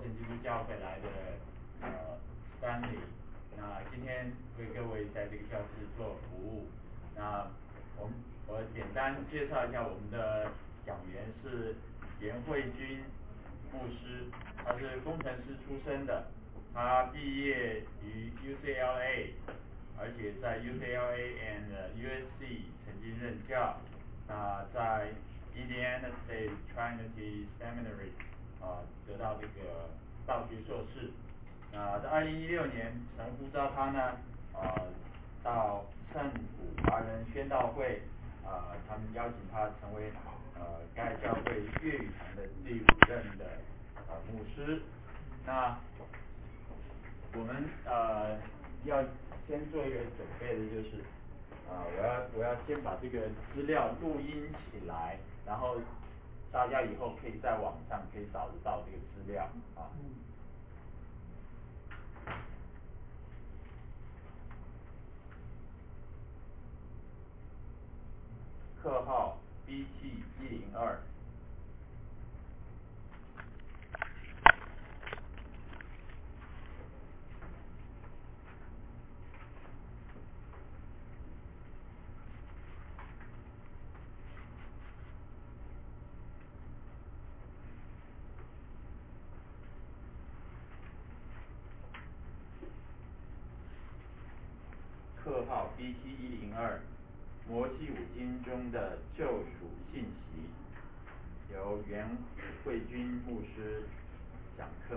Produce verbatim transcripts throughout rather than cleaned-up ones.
神基督教会来的呃 Stanley， 那今天为各位在这个教室做服务。那我们我简单介绍一下我们的讲员是严慧君牧师，他是工程师出身的，他毕业于 U C L A， 而且在 U C L A and U S C 曾经任教。那在 Indiana State Trinity Seminary 啊、呃、得到这个道学硕士。那在二零一六年，神呼召他呢，呃，到圣古华人宣道会，啊、呃，他们邀请他成为呃该教会粤语堂的第五任的呃牧师。那我们呃要先做一个准备的就是，啊、呃，我要我要先把这个资料录音起来，然后大家以后可以在网上可以找得到这个资料啊。课号 B T 一零二。课号 B T 一零二，摩西五经中的救赎信息，由袁慧君牧师讲课。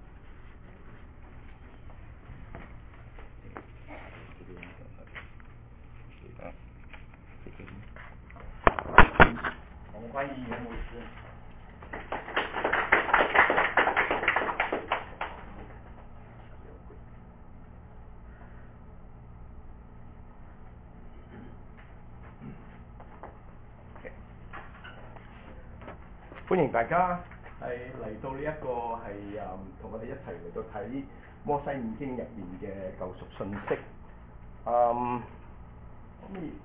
我们欢迎袁牧师。 歡迎大家係嚟到呢一個係誒同我哋一齊嚟到睇摩西五經入面嘅救贖信息。嗯，可以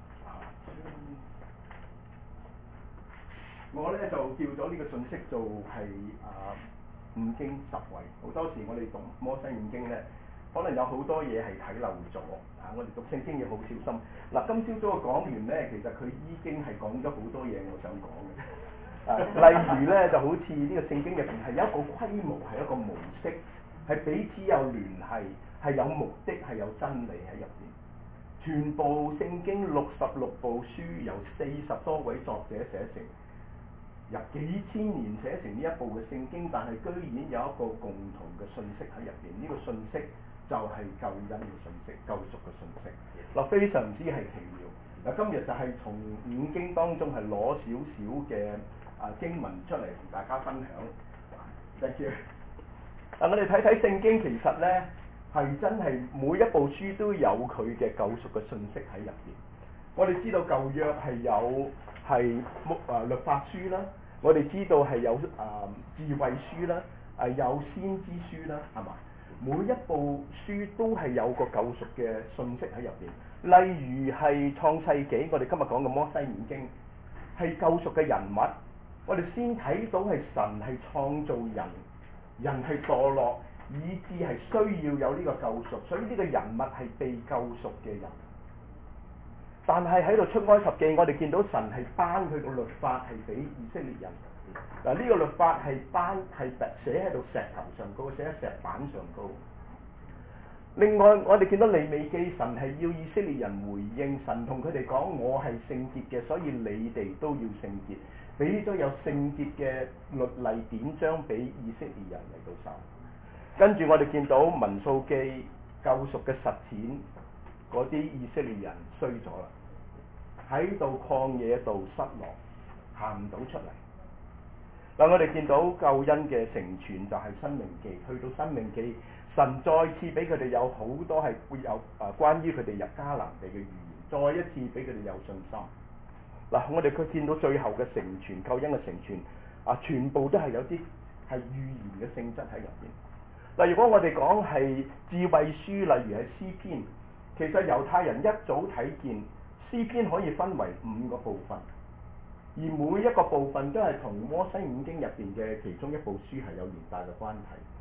我咧就叫咗呢個信息做係誒五經十位。好多時我哋讀摩西五經咧，可能有好多嘢係睇漏咗嚇，我哋讀聖經要好小心。嗱，今朝早我講完咧，其實佢已經係講咗好多嘢我想講嘅。啊，例如咧就好似呢個聖經入邊係有一個規模，係一個模式，係彼此有聯繫，係有目的，係有真理喺入邊。全部聖經六十六部書由四十多位作者寫成，由幾千年寫成呢一部嘅聖經，但係居然有一個共同嘅信息喺入邊。呢、這個信息就係救恩嘅信息，救贖嘅信息。嗱，非常之係奇妙。嗱，今日就係從五經當中係攞少少嘅啊經文出嚟同大家分享。Thank you。嗱，我哋睇睇聖經，其實咧係真係每一部書都有佢嘅救贖嘅信息喺入邊。我哋知道舊約係有係木啊律法書啦，我哋知道係有啊、呃、智慧書啦，係、呃、有先知書啦，係嘛？每一部書都係有個救贖嘅信息喺入邊。例如係創世紀，我哋今日講嘅摩西五經係救贖嘅人物。我哋先睇到係神係創造人，人係墮落，以致係需要有呢個救贖，所以呢個人物係被救贖嘅人。但係喺度出埃及記，我哋見到神係頒佢個律法係俾以色列人。嗱，呢個律法係頒係寫喺度石頭上高，寫喺石板上高。另外，我哋見到利未記，神係要以色列人回應，神同佢哋講：我係聖潔嘅，所以你哋都要聖潔。俾咗有聖潔嘅律例典章俾以色列人嚟到守。跟住我哋見到民數記救贖嘅實踐，嗰啲以色列人衰咗啦，喺度曠野度失落，行唔到出嚟。嗱，我哋見到救恩嘅成全就係申命記，去到申命記，神再次俾佢哋有好多係會有啊關於佢哋入迦南地嘅預言，再一次俾佢哋有信心。嗱，我哋佢見到最後嘅成全，救恩嘅成全啊，全部都係有啲係預言嘅性質喺入邊。嗱，如果我哋講係智慧書，例如係詩篇，其實猶太人一早睇見詩篇可以分為五個部分。而每一個部分都係同摩西五經入邊嘅其中一部書係有連帶嘅關係。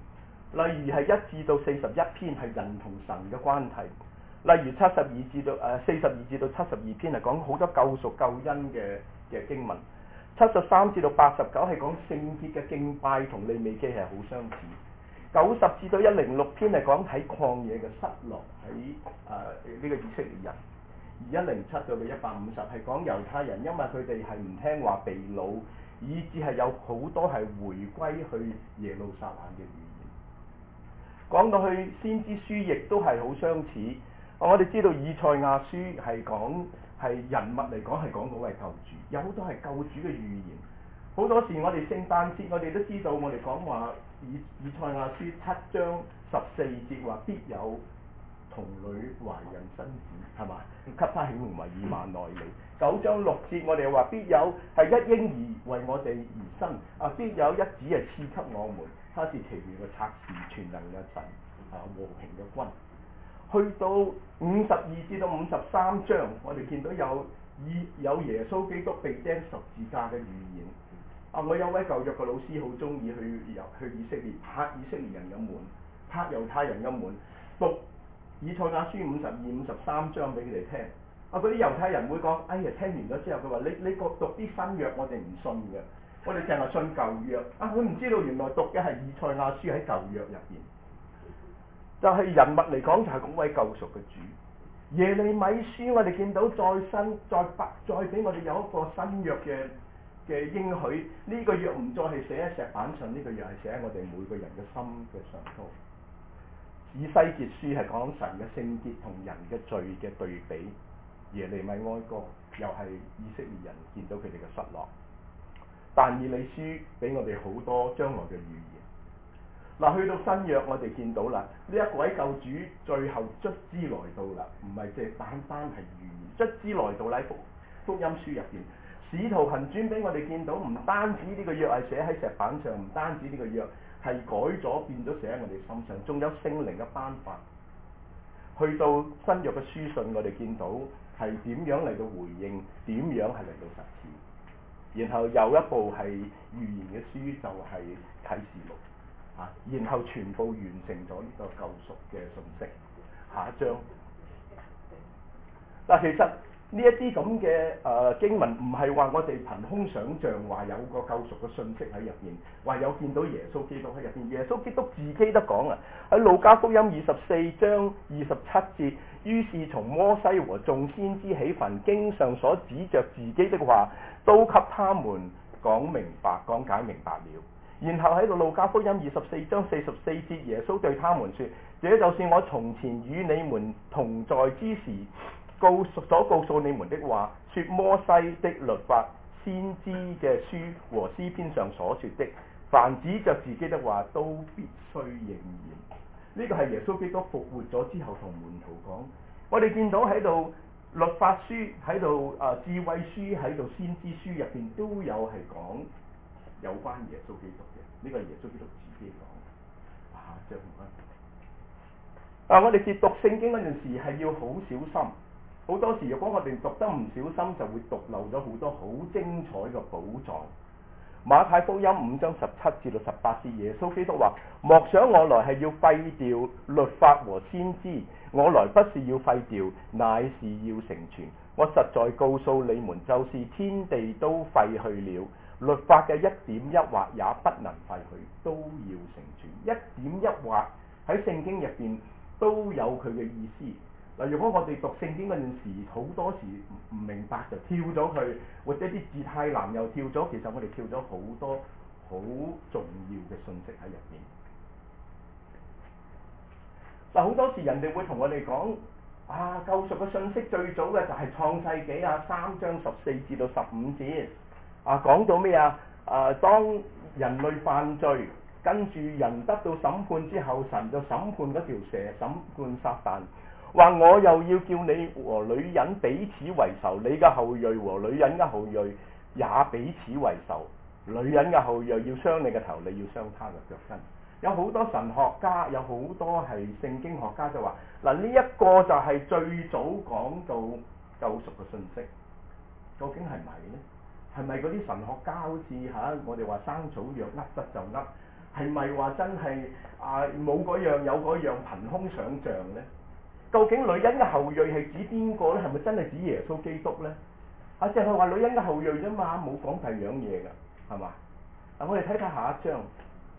例如係一至到四十一篇係人同神嘅關係，例如七十二至到誒四十二至到七十二篇係講好多救贖救恩嘅嘅經文，七十三至到八十九係講聖潔嘅敬拜，同利未記係好相似。九十至到一零六篇係講喺曠野嘅失落喺誒呢個以色列人，而一零七到到一百五十係講猶太人，因為佢哋係唔聽話被擄，以致係有好多係回歸去耶路撒冷嘅預言。講到去先知書亦都係好相似。我哋知道以賽亞書係講係人物嚟講係講嗰位救主，有好多係救主嘅預言。好多時我哋聖誕節我哋都知道，我哋講話以以賽亞書七章十四節話必有童女懷孕生子，係嘛？給他起名為以馬內利。九章六節我哋又話必有係一嬰兒為我哋而生，啊必有一子係賜給我們，他是奇妙嘅策士，全能嘅神，啊和平嘅君。去到五十二至到五十三章，我哋見到有以有耶穌基督被釘十字架嘅預言。啊，我有位舊約嘅老師好中意去入去以色列拍以色列人嘅門，拍猶太人嘅門，讀以賽亞書五十二、五十三章俾佢哋聽。啊，嗰啲猶太人會講：哎呀，聽完咗之後，佢話你你個讀啲新約，我哋唔信嘅，我哋淨係信舊約。啊，佢唔知道原來讀嘅係以賽亞書喺舊約入邊。就係人物嚟講，就係嗰位救贖嘅主。耶利米書我哋見到再新再白再俾我哋有一個新約嘅嘅應許，呢、這個約唔再係寫喺石板上，呢、這個約係寫喺我哋每個人嘅心嘅上高。以西結書係講神嘅聖潔同人嘅罪嘅對比，耶利米哀歌又係以色列人見到佢哋嘅失落。但以理書俾我哋好多將來嘅預言。嗱，去到新約，我哋見到啦，呢一位救主最後卒之來到啦，唔係淨係單單係預言，卒之來到喺福福音書入邊，使徒行傳俾我哋見到，唔單止呢個約係寫喺石板上，唔單止呢個約係改咗變咗寫喺我哋心上，仲有聖靈嘅頒發。去到新約嘅書信，我哋見到係點樣嚟到回應，點樣係嚟到實踐。然後有一部係預言嘅書，就係啟示錄。啊，然後全部完成咗呢個救贖嘅信息。下一章。嗱，其實呢一啲咁嘅誒經文，唔係話我哋憑空想像話有個救贖嘅信息喺入邊，話有見到耶穌基督喺入邊。耶穌基督自己都講啊，喺路加福音二十四章二十七節，於是從摩西和眾先知起，凡經上所指着自己的話，都給他們講明白、講解明白了。然後喺度路加福音二十四章四十四節，耶穌對他們說：這就是我從前與你們同在之時，告所告訴你們的話，說摩西的律法、先知嘅書和詩篇上所說的，凡指着自己的話，都必須應驗。呢個係耶穌基督復活咗之後同門徒講。我哋見到喺度律法書喺度啊智慧書喺度先知書入邊都有係講有關耶穌基督嘅，呢、這個係耶穌基督自己講。啊，即係唔該。啊，我哋閱讀聖經嗰陣時係要好小心，好多時如果我哋讀得唔小心，就會讀漏咗好多好精彩嘅寶藏。馬太福音五章十七至到十八節，耶穌基督話：莫想我來係要廢掉律法和先知，我來不是要廢掉，乃是要成全。我實在告訴你們，就是天地都廢去了，律法嘅一點一畫也不能廢去，都要成全。一點一畫喺聖經入邊都有佢嘅意思。嗱，如果我哋讀聖經嗰陣時，好多時唔明白就跳咗佢，或者啲字太難又跳咗，其實我哋跳咗好多好重要嘅信息喺入邊。嗱，好多時人哋會同我哋講啊，救贖嘅信息最早嘅就係創世紀啊三章十四至到十五節啊，講到咩啊？啊，當人類犯罪，跟住人得到審判之後，神就審判嗰條蛇，審判撒旦。話我又要叫你和女人彼此為仇，你嘅後裔和女人嘅後裔也彼此為仇。女人嘅後裔要傷你嘅頭，你要傷她嘅腳跟。有好多神學家，有好多係聖經學家就話：嗱，呢一個就係最早講到救贖嘅信息。究竟係咪呢？係咪嗰啲神學家好似嚇、啊、我哋話生草藥呃得就呃？ 係咪話真係啊冇嗰樣有嗰樣憑空想像咧？究竟女人嘅後裔係指邊個咧？係咪真係指耶穌基督咧？啊，淨係話女人嘅後裔啫嘛，冇講第二樣嘢㗎，係嘛？嗱，我哋睇睇下一章。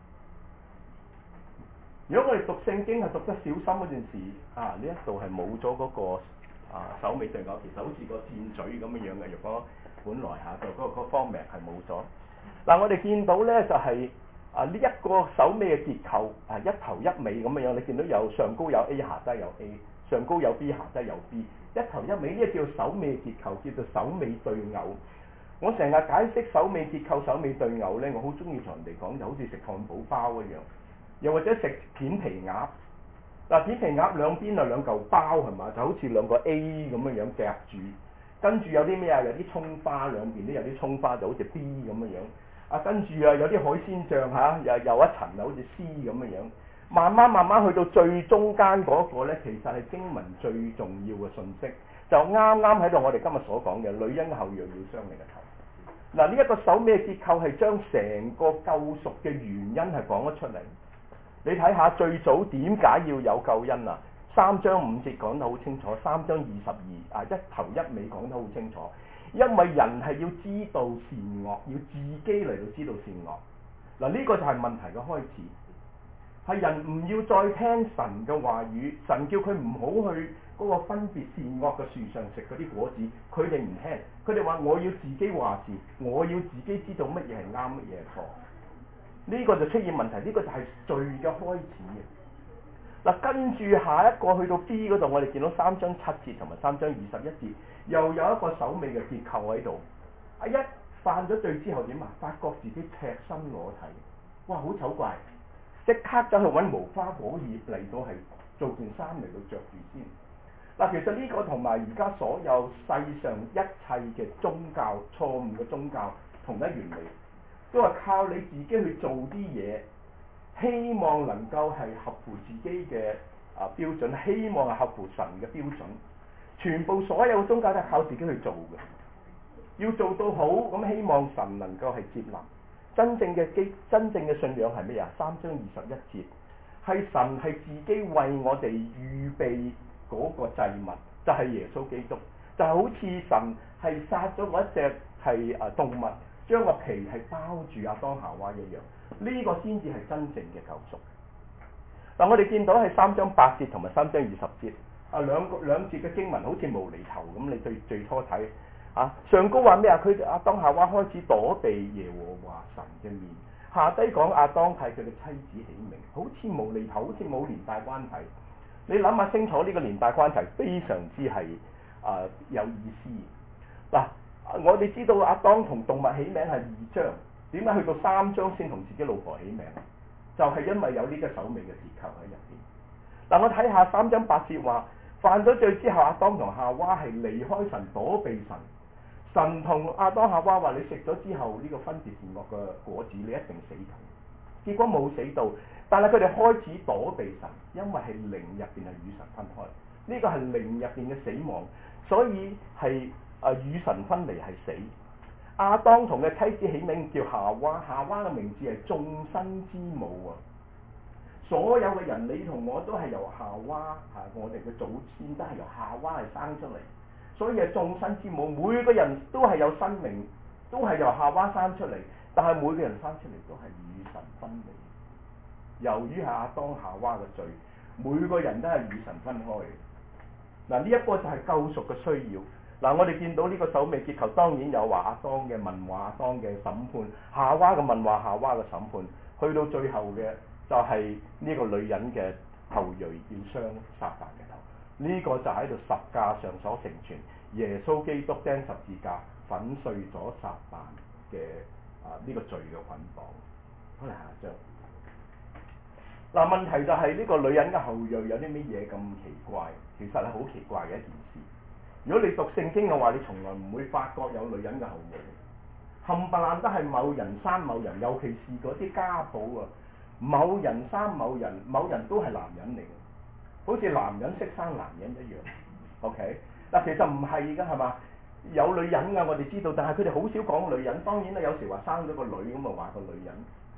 如果我哋讀聖經係讀得小心嗰陣時，啊呢一度係冇咗嗰個啊首尾對偶，其實好似個箭嘴咁樣樣嘅。如果本來下就嗰個方名係冇咗。嗱，我哋見到咧就係啊呢一個首尾嘅結構啊一頭一尾咁樣樣，你見到有上高有 A 下低有 A， 上高有 B 下低有 B， 一頭一尾呢個叫首尾結構，叫做首尾對偶。我成日解釋首尾結構、首尾對偶咧，我好中意同人哋講，就好似食漢堡包一樣。又或者食片皮鴨，嗱片皮鴨兩邊啊兩嚿包係嘛，就好似兩個 A 咁樣樣夾住，跟住有啲咩啊？有啲葱花兩邊都有啲葱花，就好似 B 咁樣樣。啊跟住啊有啲海鮮醬嚇，又又一層啊好似 C 咁樣樣。慢慢慢慢去到最中間嗰個咧，其實係經文最重要嘅信息，就啱啱喺度我哋今日所講嘅女人後裔要傷你嘅頭。嗱呢一個首尾嘅結構係將成個救贖嘅原因係講咗出嚟。你睇下最早點解要有救恩啊？三章五節講得好清楚，三章二十二啊一頭一尾講得好清楚。因為人係要知道善惡，要自己嚟到知道善惡。嗱、這、呢個就係問題嘅開始，係人唔要再聽神嘅話語，神叫佢唔好去嗰個分別善惡嘅樹上食嗰啲果子，佢哋唔聽，佢哋話我要自己話事，我要自己知道乜嘢係啱，乜嘢係錯。呢個就出現問題，呢、這個就係罪嘅開始嘅。嗱，跟住下一個去到 B 嗰度，我哋見到三章七節同埋三章二十一節，又有一個首尾嘅結構喺度。啊，一犯咗罪之後點啊？發覺自己赤身裸體，哇，好醜怪！即刻走去揾無花果葉嚟到係做件衫嚟到着住先。嗱，其實呢個同埋而家所有世上一切嘅宗教錯誤嘅宗教同一原理。都係靠你自己去做啲嘢，希望能夠係合乎自己嘅啊標準，希望係合乎神嘅標準。全部所有宗教都係靠自己去做嘅，要做到好咁，希望神能夠係接納。真正嘅基，真正嘅信仰係咩啊？三章二十一節，係神係自己為我哋預備嗰個祭物，就係、是、耶穌基督，就係、是、好似神係殺咗嗰一隻係啊動物。將個皮係包住亞當夏娃一樣，呢、這個先至係真正嘅救贖。嗱，我哋見到係三章八節同埋三章二十節，啊兩個兩節嘅經文好似無厘頭咁。你最最初睇啊，上高話咩啊？佢亞當夏娃開始躲避耶和華神嘅面，下低講亞當替佢嘅妻子起名，好似無厘頭，好似冇連帶關係。你諗下清楚呢個連帶關係，非常之係啊有意思。嗱、啊。我哋知道亞當同動物起名係二章，點解去到三章先同自己老婆起名？就係、是、因為有呢個首尾嘅結構喺入邊。嗱，我睇下三章八節話，犯咗罪之後，亞當同夏娃係離開神，躲避神。神同亞當夏娃話：你食咗之後呢、這個分別善惡嘅果子，你一定死同。結果冇死到，但係佢哋開始躲避神，因為係靈入邊係與神分開。呢、這個係靈入邊嘅死亡，所以係。啊！與神分離係死。亞當同嘅妻子起名叫夏娃，夏娃嘅名字係眾生之母啊！所有嘅人，你同我都係由夏娃嚇、啊，我哋嘅祖先都係由夏娃係生出嚟，所以係眾生之母。每個人都係有生命，都係由夏娃生出嚟，但係每個人生出嚟都係與神分離。由於係亞當夏娃嘅罪，每個人都係與神分開。嗱，呢一個就係救贖嘅需要。嗱，我哋見到呢個首尾結構，當然有話亞當嘅問話、亞當嘅審判，夏娃嘅問話、夏娃嘅審判，去到最後嘅就係呢個女人嘅後裔要傷撒旦嘅頭。呢、這個就喺度十架上所成全，耶穌基督釘十字架粉碎咗撒旦嘅啊呢個罪嘅捆綁。好嚟下一章。嗱，問題就係呢個女人嘅後裔有啲乜嘢咁奇怪？其實係好奇怪嘅一件事。如果你讀聖經嘅話，你從來唔會發覺有女人嘅後裔，冚唪唥都係某人生某人，尤其是嗰啲家譜啊，某人生某人，某人都係男人嚟嘅，好似男人識生男人一樣。OK， 嗱，其實唔係㗎，係嘛？有女人㗎，我哋知道，但係佢哋好少講女人。當然啦，有時話生咗個女咁啊，話個女人。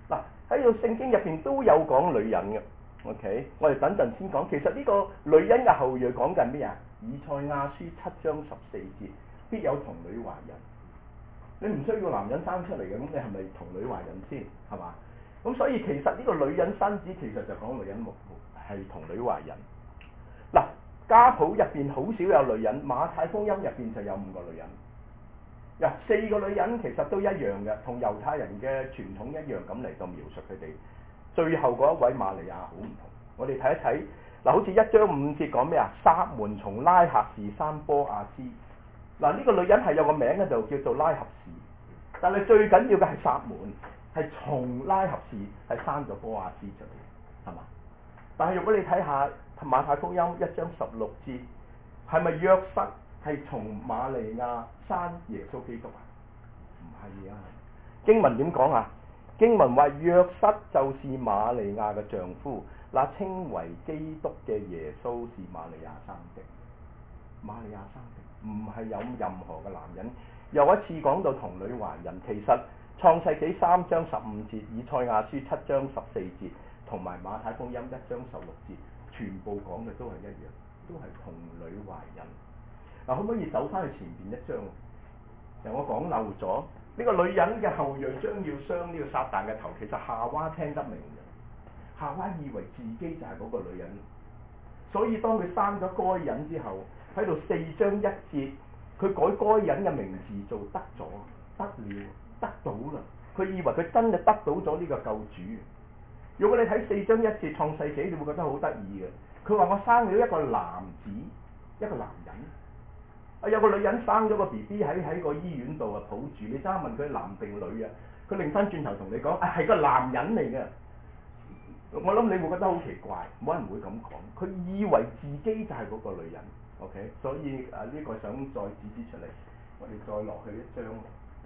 嗱，喺度聖經入邊都有講女人嘅。OK，我哋等陣先講。其實呢個女人嘅後裔講緊咩啊？以賽亞書七章十四節，必有童女懷孕。你唔需要男人生出嚟嘅，咁你係咪童女懷孕先？係嘛？咁所以其實呢個女人生子其實就講女人係童女懷孕。嗱，家譜入邊好少有女人，馬太福音入邊就有五個女人。嗱，四個女人其實都一樣嘅，同猶太人嘅傳統一樣咁嚟到描述佢哋。最後嗰一位瑪利亞好唔同，我哋睇一睇嗱，好似一章五節講咩啊？撒門從拉合氏生波亞斯。嗱，呢個女人係有個名咧，就叫做拉合氏，但係最緊要嘅係撒門，係從拉合氏係生咗波亞斯出嚟，係嘛？但係如果你睇下馬太福音一章十六節，係咪約瑟係從瑪利亞生耶穌基督啊？唔係啊！經文點講啊？經文話約瑟就是瑪利亞嘅丈夫，那稱為基督嘅耶穌是瑪利亞生的。瑪利亞生的，唔係有任何嘅男人。又一次講到童女懷孕，其實創世紀三章十五節、以賽亞書七章十四節同埋馬太福音一章十六節，全部講嘅都係一樣，都係童女懷孕。嗱，可唔可以走翻去前邊一章？由我講漏咗。呢個女人嘅後裔將要傷呢個撒旦嘅頭，其實夏娃聽得明嘅。夏娃以為自己就係嗰個女人，所以當佢生咗該隱之後，喺度四章一節，佢改該隱嘅名字做得咗，得了，得到啦。佢以為佢真係得到咗呢個救主。如果你睇四章一節創世紀，你會覺得好得意嘅。佢話我生咗一個男子，一個男人。啊！有個女人生咗個 B B 喺喺個醫院度啊，抱住你，爭問佢男定女啊？佢擰翻轉頭同你講，啊係個男人嚟嘅。我諗你會覺得好奇怪，冇人會咁講。佢以為自己就係嗰個女人 ，OK？所以啊，呢個想再指指出嚟，我哋再落去一章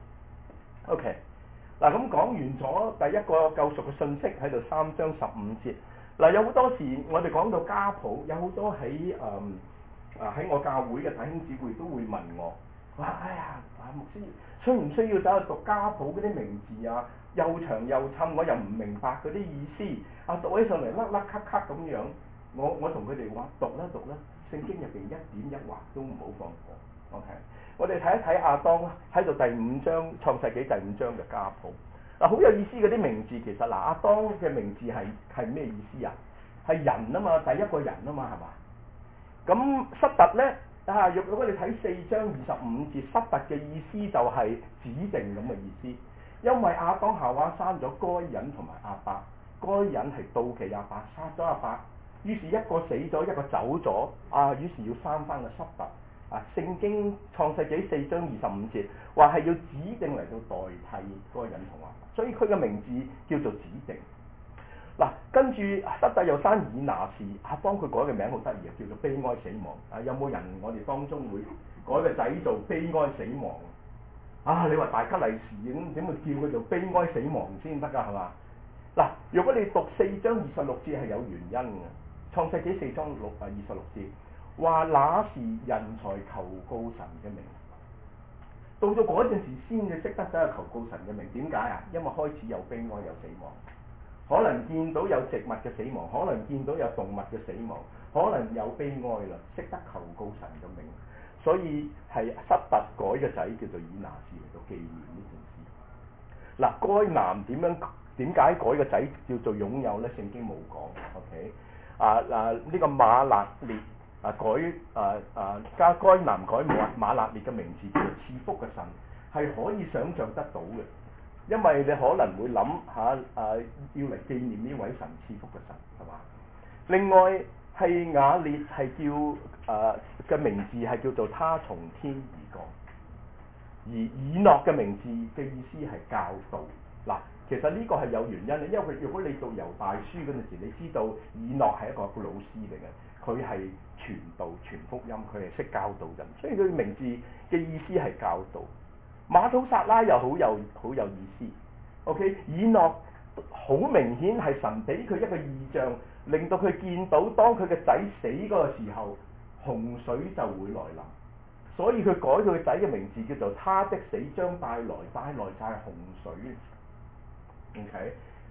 OK。嗱，咁講完咗第一個救贖嘅信息喺度三章十五節。嗱，有好多時我哋講到家譜，有好多喺誒。嗯啊！喺我教會嘅弟兄姊妹都會問我，話：哎呀，啊牧師，需唔需要走去讀家譜嗰啲名字啊？又長又襯，我又唔明白嗰啲意思。啊，讀起上嚟甩甩咳咳咁樣。我我同佢哋話：讀啦讀啦，聖經入邊一點一畫都唔好放過。OK，我哋睇一睇亞當喺度第五章創世紀第五章嘅家譜。嗱、啊，好有意思嗰啲名字，其實嗱，亞當嘅名字係係咩意思啊？係人啊嘛，第一個人啊嘛，係嘛？咁塞特咧啊，如果你睇四章二十五節，塞特嘅意思就係指定咁嘅意思。因為亞當夏娃生咗該隱同埋亞伯，該隱係妒忌亞伯，殺咗亞伯，於是一個死咗，一個走咗，啊，於是要生翻個塞特。啊，聖經創世紀四章二十五節話係要指定嚟到代替該隱同亞伯，所以佢嘅名字叫做指定。嗱，跟住塞特又生以拿士，啊，幫佢改嘅名好得意啊，叫做悲哀死亡。啊，有冇人我哋當中會改個仔做悲哀死亡？啊，你話大吉利是咁點會叫佢做悲哀死亡先得㗎係嘛？嗱，如果你讀四章二十六節係有原因嘅，創世紀四章六啊二十六節話那時人才求告神嘅名，到咗嗰陣時先至識得走去求告神嘅名。點解啊？因為開始有悲哀有死亡。可能見到有植物嘅死亡，可能見到有動物嘅死亡，可能有悲哀啦，識得求告神嘅名，所以係塞特改嘅仔叫做以拿士嚟到紀念呢件事。嗱，該男點樣點解改個仔叫做擁有咧？聖經冇講 ，OK？啊啊呢、這個馬勒列啊改啊啊加該男改馬馬勒列嘅名字叫做賜福嘅神，係可以想像得到嘅。因為你可能會諗下啊，要嚟紀念呢位神賜福嘅神係嘛？另外係雅列係叫啊嘅名字係叫做他從天而降，而以諾嘅名字嘅意思係教導。嗱，其實呢個係有原因嘅，因為佢如果你讀猶大書嗰陣時，你知道以諾係一個老師嚟嘅，佢係傳道傳福音，佢係識教導人，所以佢名字嘅意思係教導。馬土撒拉又好有好有意思 ，OK？ 以諾好明顯係神俾佢一個異象，令到佢見到當佢嘅仔死嗰個時候，洪水就會來臨，所以佢改佢嘅仔嘅名字叫做他的死將帶來帶來就係洪水 ，OK？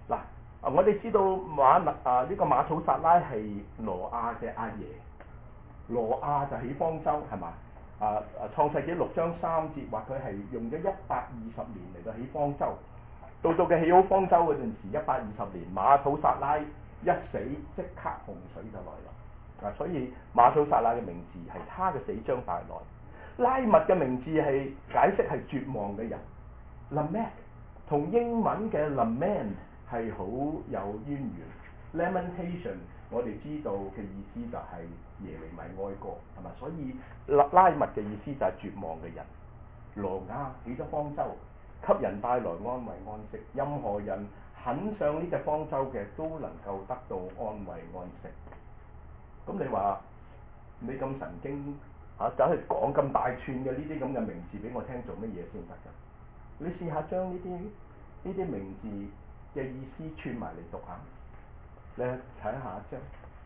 嗱，啊我哋知道馬勒啊呢、這個馬土撒拉係挪亞嘅阿爺，挪亞就起方舟係嘛？啊啊創世紀六章三節話佢係用咗一百二十年嚟到起方舟，到到佢起好方舟嗰陣時，一百二十年馬土撒拉一死，即刻洪水就來啦。啊，所以馬土撒拉嘅名字係他嘅死將帶來。拉麥嘅名字係解釋係絕望嘅人 ，Lamech 同英文嘅 lament 係好有淵源。Lamentation 我哋知道嘅意思就係耶利米哀歌，係嘛？所以拉拉麥嘅意思就係絕望嘅人。挪亞起咗方舟，給人帶來安慰安息。任何人肯上呢隻方舟嘅，都能夠得到安慰安息。咁你話你咁神經嚇，走去講咁大串嘅呢啲咁嘅名字俾我聽，做乜嘢先得㗎？你試下將呢啲呢啲名字嘅意思串埋嚟讀下。你睇下一章，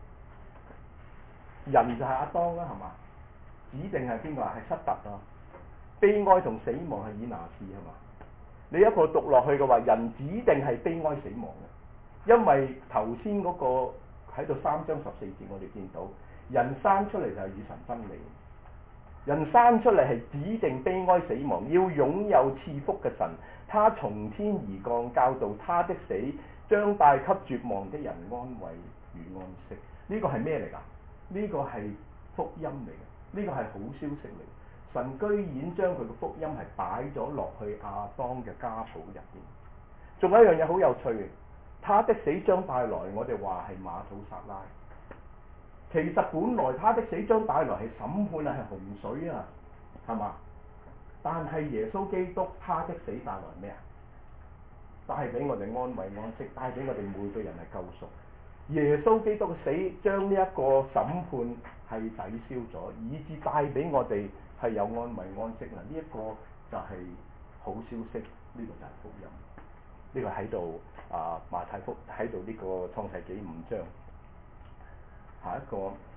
人就係亞當啦，係嘛？指定係邊個啊？係塞特啊！悲哀同死亡係以拿士係嘛？你一個讀落去嘅話，人指定係悲哀死亡嘅，因為頭先嗰個喺度三章十四節我哋見到，人生出嚟就係與神分離，人生出嚟係指定悲哀死亡，要擁有賜福嘅神，他從天而降，教導他的死將帶給絕望的人安慰與安息。呢個係咩嚟㗎？呢個係福音嚟嘅，呢個係好消息嚟。神居然將佢嘅福音係擺咗落去亞當嘅家譜入邊。仲有一樣嘢好有趣嘅，他的死將帶來，我哋話係馬土撒拉。其實本來他的死將帶來係審判啊，係洪水啊，係嘛？但係耶穌基督他的死帶來咩啊？帶俾我哋安慰安息，帶俾我哋每個人係救贖。耶穌基督嘅死將呢一個審判係抵消咗，以致帶俾我哋係有安慰安息啦。呢、這、一個就係好消息，呢、這個就係福音。呢、這個喺度啊馬太福喺度呢個創世紀五章。下一個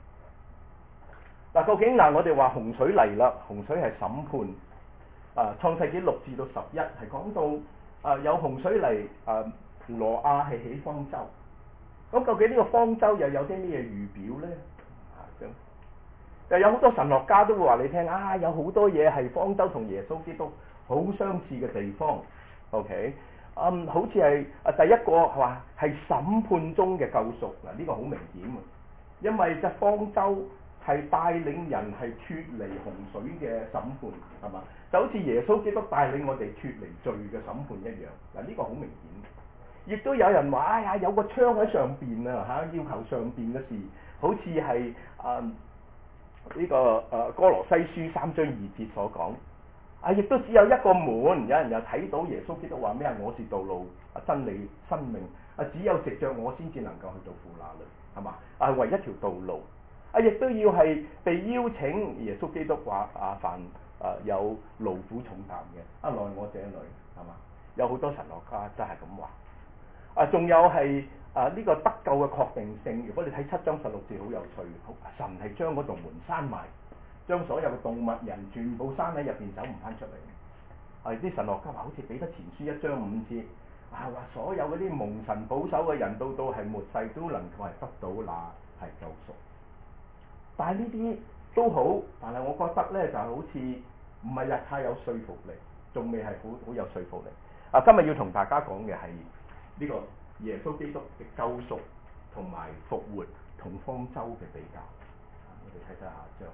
嗱，究竟嗱我哋話洪水嚟啦，洪水係審判。啊，創世紀六至到十一係講到啊有洪水嚟，啊挪亞係起方舟。咁究竟呢個方舟又有啲咩預表咧？啊咁，又有好多神學家都會話你聽啊，有好多嘢係方舟同耶穌基督好相似嘅地方。OK，嗯，好似係啊第一個係話係審判中嘅救贖嗱，呢個好明顯啊，因為隻方舟係帶領人係脫離洪水嘅審判，係嘛？就好似耶穌基督帶領我哋脫離罪嘅審判一樣嗱，呢個好明顯。亦都有人話：哎呀，有個窗喺上邊啊嚇，要求上邊嘅事，好似係啊呢個誒、呃、哥羅西書三章二節所講。啊，亦都只有一個門，有人又睇到耶穌基督話咩啊？我是道路、啊真理、生命。啊，只有藉着我先至能夠去到父那裏，係嘛？啊，唯一條道路。啊，亦都要係被邀請。耶穌基督話：啊，凡啊有勞苦重擔嘅，啊來我這裏，係嘛？有好多神學家真係咁話。啊，仲有係啊呢、這個得救嘅確定性。如果你睇七章十六節好有趣，神係將嗰道門閂埋，將所有嘅動物人全部閂喺入邊，走唔翻出嚟。啊，啲神學家話好似彼得前書一章五節，啊話所有嗰啲蒙神保守嘅人，到到係末世都能夠係得到那係救贖。但係呢啲都好，但係我覺得咧就係、是、好似唔係日太有說服力，仲未係好好有說服力。啊，今日要同大家講嘅係呢個耶穌基督嘅救贖同埋復活同方舟嘅比較。啊、我哋睇睇下一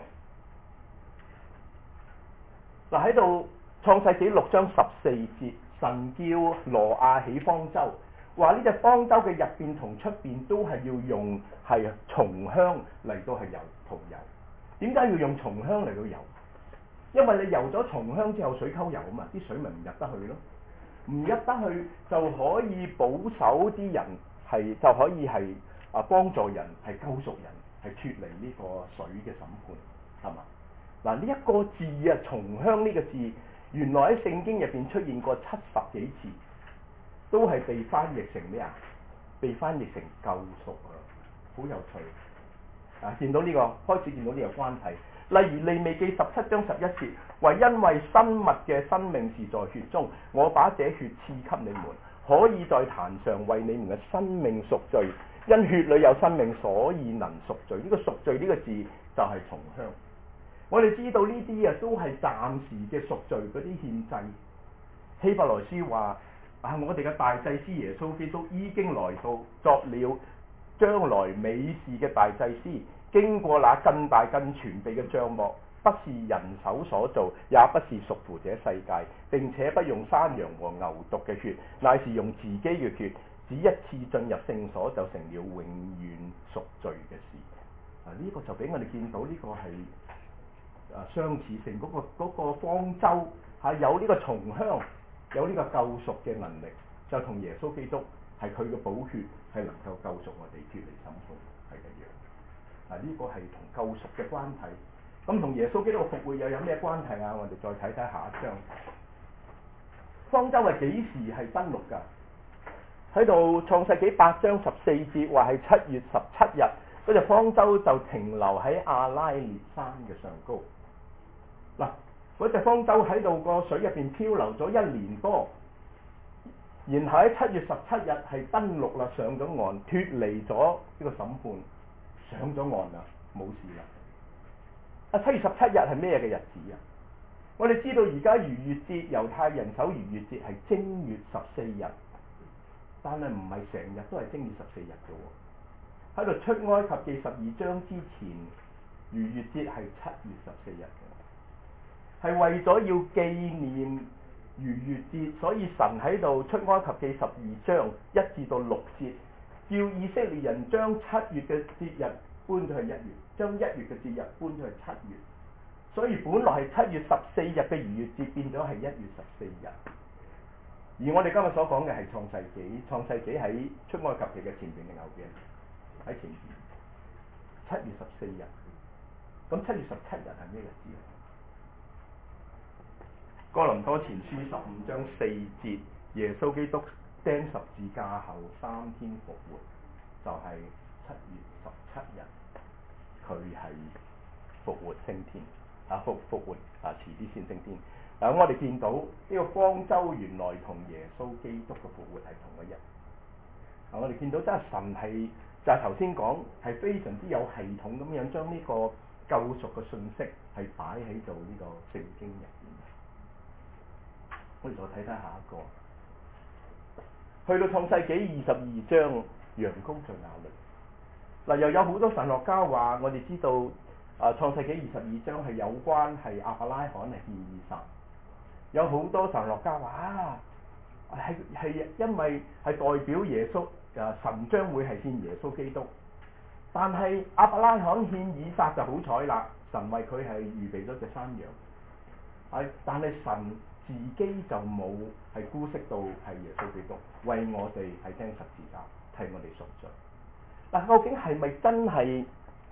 章。嗱，喺度創世紀六章十四節，神叫挪亞起方舟，話呢隻方舟嘅入邊同出邊都係要用係松香嚟到係油塗油。點解要用松香嚟到油？因為你油咗松香之後水溝油啊嘛，啲水咪唔入得去咯。唔入得去就可以保守啲人係就可以係啊幫助人係救贖人係脫離呢個水嘅審判，係嘛？嗱，呢一個字啊，松香呢個字原來喺聖經入邊出現過七十幾次，都係被翻譯成咩啊？被翻譯成救贖啊，好有趣啊！見到呢個開始見到呢個關係。例如利未記十七章十一節，為因為生物嘅生命是在血中，我把這血賜給你們， 可以在壇上為你們嘅生命贖罪，因血裏有生命，所以能贖罪。呢、這個贖罪呢個字就係松香。我哋知道呢啲啊都係暫時嘅贖罪嗰啲獻祭。希伯來書話啊，我哋嘅大祭司耶穌基督已經來到，作了將來美事嘅大祭司，經過那更大更全備嘅帳幕，不是人手所造，也不是屬乎這世界，並且不用山羊和牛犢嘅血，乃是用自己嘅血，只一次進入聖所，就成了永遠贖罪嘅事。啊，呢、這個就俾我哋見到呢個係啊相似性，嗰、那個嗰、那個方舟係、啊、有呢個松香，有呢個救贖嘅能力，就同耶穌基督係佢嘅寶血係能夠救贖我哋脫離審判係一樣。啊，呢、這個係同救贖嘅關係。咁同耶穌基督嘅復活又有咩關係啊？我哋再睇睇下一章。方舟係幾時係登陸㗎？喺度創世紀八章十四節話係七月十七日，嗰隻方舟就停留喺亞拉烈山嘅上高。嗱，嗰隻方舟喺度個水入邊漂流咗一年多，然後喺七月十七日係登陸啦，上咗岸，脫離咗呢個審判，上咗岸啦，冇事啦。啊，七月十七日係咩嘅日子啊？我哋知道而家逾越節，猶太人守逾越節係正月十四日，但係唔係成日都係正月十四日嘅喎。喺度出埃及記十二章之前，逾越節係七月十四日嘅，係為咗要紀念逾越節，所以神喺度出埃及記十二章一至到六節，叫以色列人將七月嘅節日搬咗去一月，將一月嘅節日搬咗去七月。所以本來係七月十四日嘅逾越節變咗係一月十四日，而我哋今日所講嘅係創世紀，創世紀喺出埃及記嘅前邊定後邊？喺前邊。七月十四日，咁七月十七日係咩日子啊？哥林多前書十五章四節，耶穌基督釘十字架後三天復活，就係、是、七月十七日，佢係復活升天。啊，復復活啊，遲啲先升天。嗱、啊，我哋見到呢、這個方舟原來同耶穌基督嘅復活係同一日。啊，我哋見到真係神係就係頭先講係非常之有系統咁樣將呢個救贖嘅信息係擺喺度呢個聖經入邊。我哋再睇睇下一個，去到創世紀二十二章，羊羔在哪裏？嗱、啊，又有好多神學家話，我哋知道。啊！創世紀二十二章係有關係亞伯拉罕係獻以撒，有好多神學家話啊，係係因為係代表耶穌啊，神將會係獻耶穌基督，但係亞伯拉罕獻以撒就好彩啦，神為佢係預備咗隻山羊，係但係神自己就冇係姑息到係耶穌基督為我哋係釘十字架替我哋贖罪。嗱、啊，究竟係咪真係？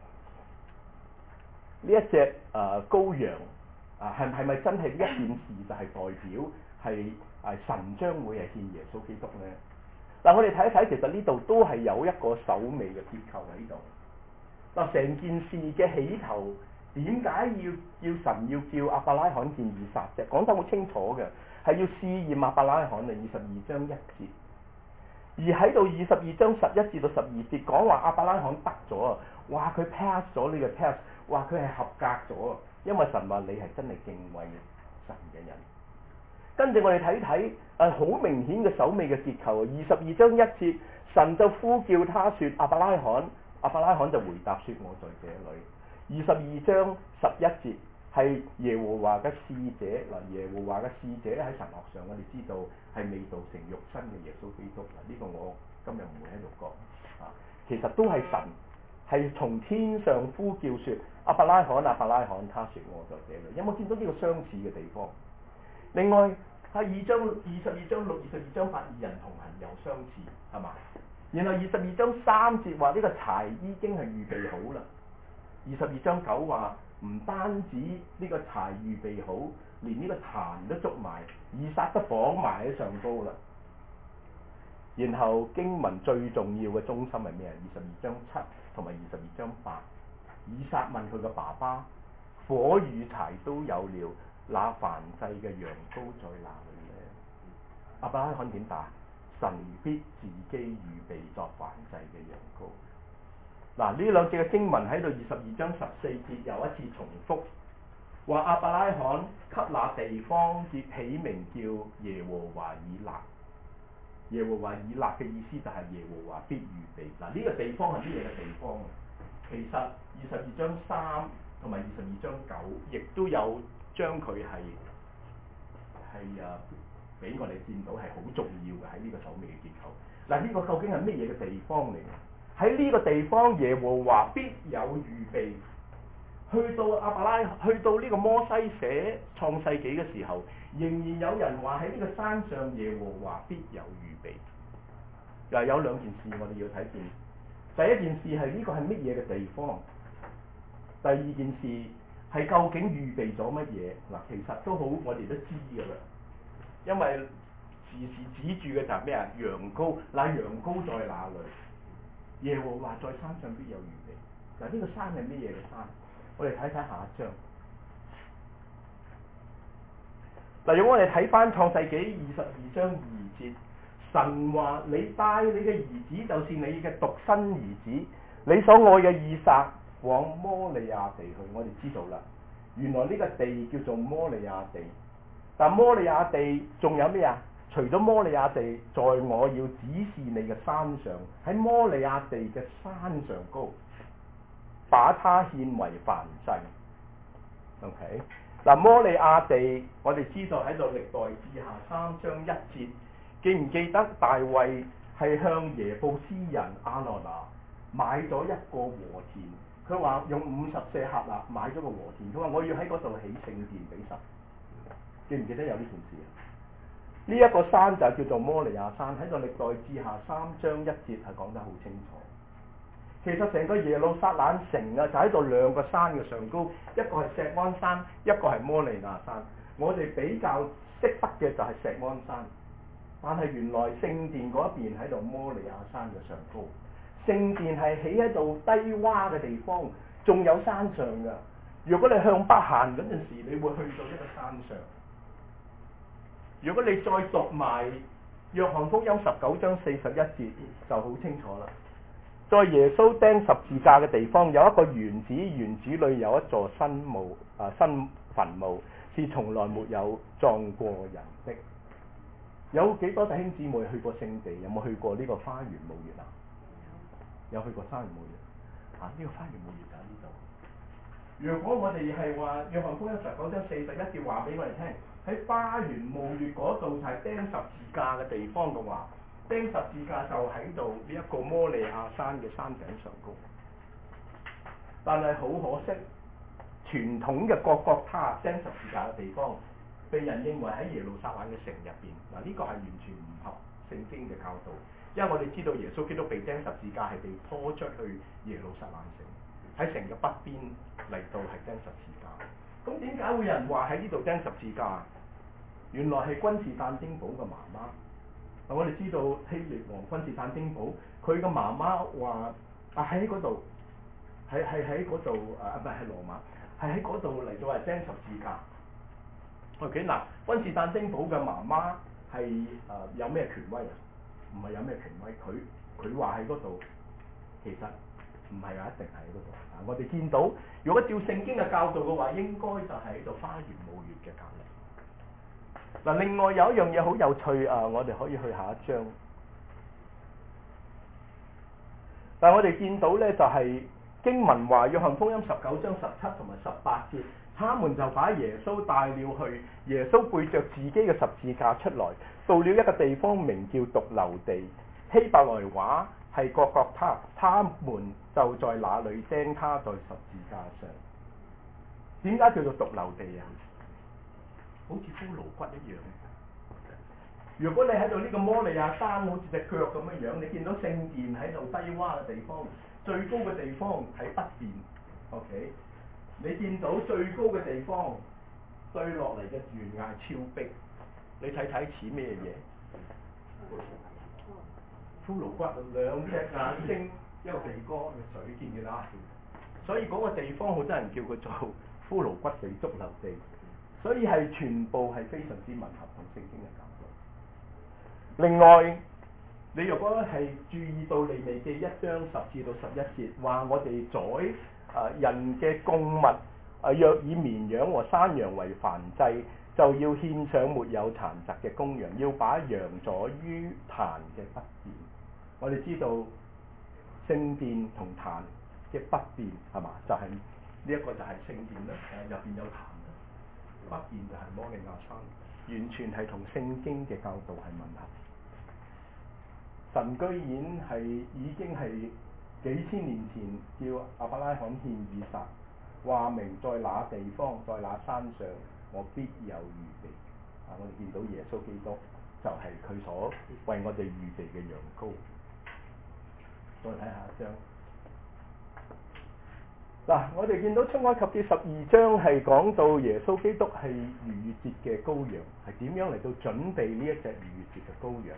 呢一隻誒、呃、羔羊啊，係係咪真係呢一件事就係代表係誒、啊、神將會係獻耶穌基督咧？嗱、啊，我哋睇一睇，其實呢度都係有一個首尾嘅結構喺度。嗱、啊，成件事嘅起頭點解要要神要叫亞伯拉罕獻以撒啫？講得好清楚嘅，係要試驗亞伯拉罕啊！二十二章一節，而喺度二十二章十一至到十二節講話亞伯拉罕得咗啊，話佢 pass 咗呢個 test。話佢係合格咗，因為神話你係真係敬畏神嘅人。跟住我哋睇睇，誒好明顯嘅首尾嘅結構。二十二章一節，神就呼叫他說亞伯拉罕，亞伯拉罕就回答說我在這裏。二十二章十一節係耶和華嘅使者，嗱，耶和華嘅使者喺神學上我哋知道係未道成肉身嘅耶穌基督。嗱，呢個我今日唔會喺度講啊，其實都係神。係從天上呼叫說亞伯拉罕，亞伯拉罕，他說我在這裏。有冇見到呢個相似嘅地方？另外喺二章二十二章六、二十二章八，二人同行又相似，係嘛？然後二十二章三節話呢個柴已經係預備好啦。二十二章九話唔單止呢個柴預備好，連呢個壇都捉埋，以撒都綁埋喺上高啦。然後經文最重要嘅中心係咩啊？二十二章七同埋二十二章八，以撒問佢個爸爸：火與柴都有了，那燔祭嘅羊羔在哪裏呢？亞伯拉罕點答？ 神必自己預備作燔祭嘅羊羔。嗱，呢兩節嘅經文喺度二十二章十四節又一次重複，話亞伯拉罕給那地方結起名叫耶和華以勒。耶和華以勒嘅意思就係耶和華必預備。嗱，呢個地方係乜嘢嘅地方？其實二十二章三同埋二十二章九亦都有將佢係係啊俾我哋見到係好重要嘅喺呢個首尾嘅結構。嗱，呢個究竟係乜嘢嘅地方嚟？喺呢個地方，耶和華必有預備。去到亞伯拉，去到呢個摩西寫創世紀嘅時候，仍然有人話喺呢個山上，耶和華必有預備。嗱，有兩件事我哋要睇見。第一件事係呢個係乜嘢嘅地方？第二件事係究竟預備咗乜嘢？嗱，其實都好，我哋都知㗎啦。因為時時指住嘅就係咩啊？羊羔，那羊羔在哪裏？耶和華在山上必有預備。嗱，呢個山係乜嘢嘅山？我哋睇睇下一章。嗱，如果我哋睇翻創世紀二十二章二節，神話你帶你嘅兒子，就是你嘅獨生兒子，你所愛嘅以撒往摩利亞地去。我哋知道啦，原來呢個地叫做摩利亞地。但摩利亞地仲有咩啊？除咗摩利亞地，在我要指示你嘅山上，喺摩利亞地嘅山上高，把它獻為燔祭。OK， 嗱，摩利亞地我哋知道喺度歷代志下三章一節，記唔記得大衛係向耶布斯人亞羅拿買咗一個禾田？佢話用五十舍客勒買咗個禾田，佢話我要喺嗰度起聖殿俾神。記唔記得有呢件事啊？呢、這、一個山就叫做摩利亞山，喺度歷代志下三章一節係講得好清楚。其實成個耶路撒冷城啊，就喺度兩個山嘅上高，一個係錫安山，一個係摩利亞山。我哋比較識得嘅就係錫安山，但係原來聖殿嗰一邊喺度摩利亞山嘅上高。聖殿係起喺度低洼嘅地方，仲有山上㗎。如果你向北行嗰陣時，你會去到一個山上。如果你再讀埋約翰福音十九章四十一節，就好清楚啦。在耶穌釘十字架嘅地方，有一個園子，園子裏有一座新墓啊，新墳墓，是從來沒有葬過人的。有幾多弟兄姊妹去過聖地？有冇去過呢個花園墓穴啊？有去過花園墓穴啊？呢、這個花園墓穴就喺呢度。如果我哋係話約翰福音十九章四十一節話俾我哋聽，喺花園墓穴嗰度就係釘十字架嘅地方嘅話，釘十字架就喺度呢一個摩利亞山嘅山頂上高。但係好可惜，傳統嘅各各他釘十字架嘅地方，被人認為喺耶路撒冷嘅城入邊。嗱，呢個係完全唔合聖經嘅教導，因為我哋知道耶穌基督被釘十字架係被拖出去耶路撒冷城，喺城嘅北邊嚟到係釘十字架。咁點解會有人話喺呢度釘十字架？原來係君士坦丁堡嘅媽媽。嗱，我哋知道希臘王君士坦丁堡，佢嘅媽媽話啊喺嗰度，係係喺嗰度啊，唔係係羅馬，係喺嗰度嚟到係釘十字架。OK， 嗱，君士坦丁堡嘅媽媽係誒有咩權威啊？唔係有咩權威，佢佢話喺嗰度，其實唔係話一定係喺嗰度。啊，我哋見到，如果照聖經嘅教導嘅話，應該就係喺度花園墓穴嘅隔離。嗱，另外有一樣嘢好有趣啊，我哋可以去下一章。但係我哋見到咧，就係、是、經文話，約翰福音十九章十七同埋十八節，他們就把耶穌帶了去。耶穌背着自己嘅十字架出來，到了一個地方，名叫髑髏地，希伯來話係各各他，他們就在那裏釘他在十字架上。點解叫做髑髏地啊？好似骷髏骨一樣。如果你喺度呢個摩利亞山，好似隻腳咁樣樣，你見到聖殿喺度低窪嘅地方，最高嘅地方喺北邊。OK， 你見到最高嘅地方對落嚟嘅懸崖峭壁，你睇睇似咩嘢？骷髏骨，兩隻眼睛，一個鼻哥，個嘴，見唔見啊？所以嗰個地方好多人叫佢做骷髏骨地、髑髏地。所以係全部係非常之吻合同聖經嘅教導。另外你若果係注意到利未記一章十至到十一節，話我哋宰啊人嘅供物啊，若以綿羊和山羊為燔祭，就要獻上沒有殘疾嘅公羊，要把羊宰於壇嘅北邊。我哋知道聖殿同壇嘅北邊係嘛，就係呢一個就係聖殿啦，誒入邊有壇啦，北邊就係摩利亞山，完全係同聖經嘅教導係吻合。神居然係已經係幾千年前叫亞伯拉罕獻以撒，話明在那地方，在那山上，我必有預備。啊，我哋見到耶穌基督就係佢所為我哋預備嘅羊羔。再睇下一章。嗱，我哋見到出埃及記十二章係講到耶穌基督係逾越節嘅羔羊，係點樣嚟到準備呢一隻逾越節嘅羔羊？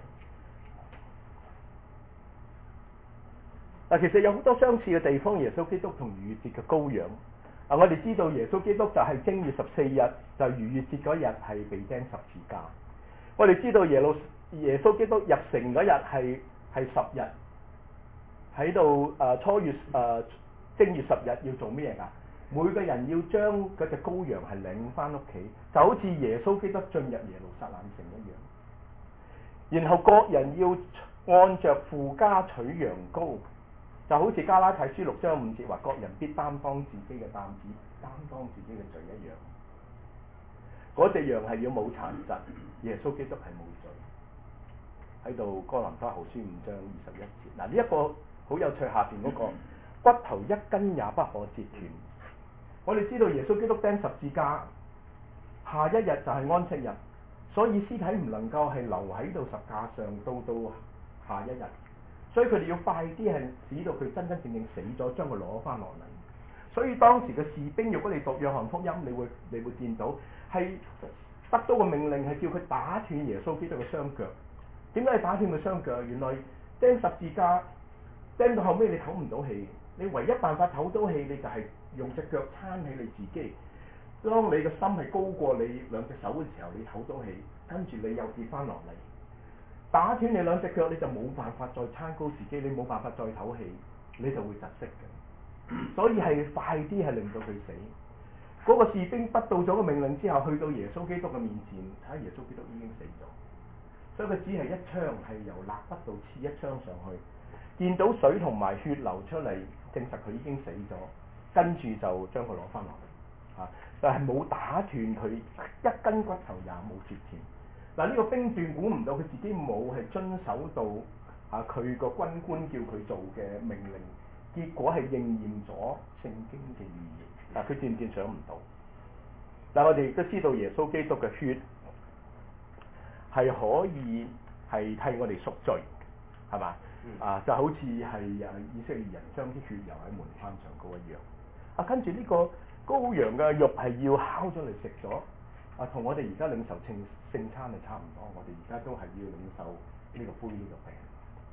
嗱，其實有好多相似嘅地方，耶穌基督同逾越節嘅羔羊。啊，我哋知道耶穌基督就係正月十四日，就係逾越節嗰日係被釘十字架。我哋知道耶路耶穌基督入城嗰日係係十日，喺度誒初月誒、呃、正月十日要做咩㗎？每個人要將嗰隻羔羊係領翻屋企，就好似耶穌基督進入耶路撒冷城一樣。然後各人要按着父家取羊羔。就好似加拉太書六章五節話，各人必擔當自己嘅擔子，擔當自己嘅罪一樣。嗰隻羊係要冇殘疾，耶穌基督係冇罪。喺度哥林多後書五章二十一節。嗱，呢一個好有趣，下邊嗰、那個骨頭一根也不可折斷。我哋知道耶穌基督釘十字架，下一日就係安息日，所以屍體唔能夠係留喺度十架上到到下一日。所以佢哋要快啲係使到佢真真正正死咗，將佢攞翻落嚟。所以當時嘅士兵，如果你讀約翰福音，你會你會見到係得到個命令係叫佢打斷耶穌基督嘅雙腳。點解係打斷佢雙腳？原來釘十字架釘到後尾你唞唔到氣，你唯一辦法唞到氣，你就係用隻腳撐起你自己。當你個心係高過你兩隻手嘅時候，你唞到氣，跟住你又跌翻落嚟。打斷你兩隻腳，你就冇辦法再撐高自己，你冇辦法再唞氣，你就會窒息嘅。所以係快啲係令到佢死。嗰、那個士兵得到咗個命令之後，去到耶穌基督嘅面前，睇下耶穌基督已經死咗。所以佢只係一槍係由肋骨度刺一槍上去，見到水同埋血流出嚟，證實佢已經死咗。跟住就將佢攞翻落嚟，啊！但係冇打斷佢一根骨頭也冇折斷。嗱，呢個兵斷估唔到佢自己冇係遵守到啊佢個軍官叫佢做嘅命令，結果係應驗咗聖經嘅預言。嗱，佢斷斷想唔到。但係我哋亦都知道耶穌基督嘅血係可以係替我哋贖罪，係嘛？嗯、啊，就好似係誒以色列人將啲血油喺門框上高一樣。啊，跟住呢個羔羊嘅肉係要烤咗嚟食咗。啊，同我哋而家領受聖聖餐係差唔多，我哋而家都係要領受呢個杯呢個餅。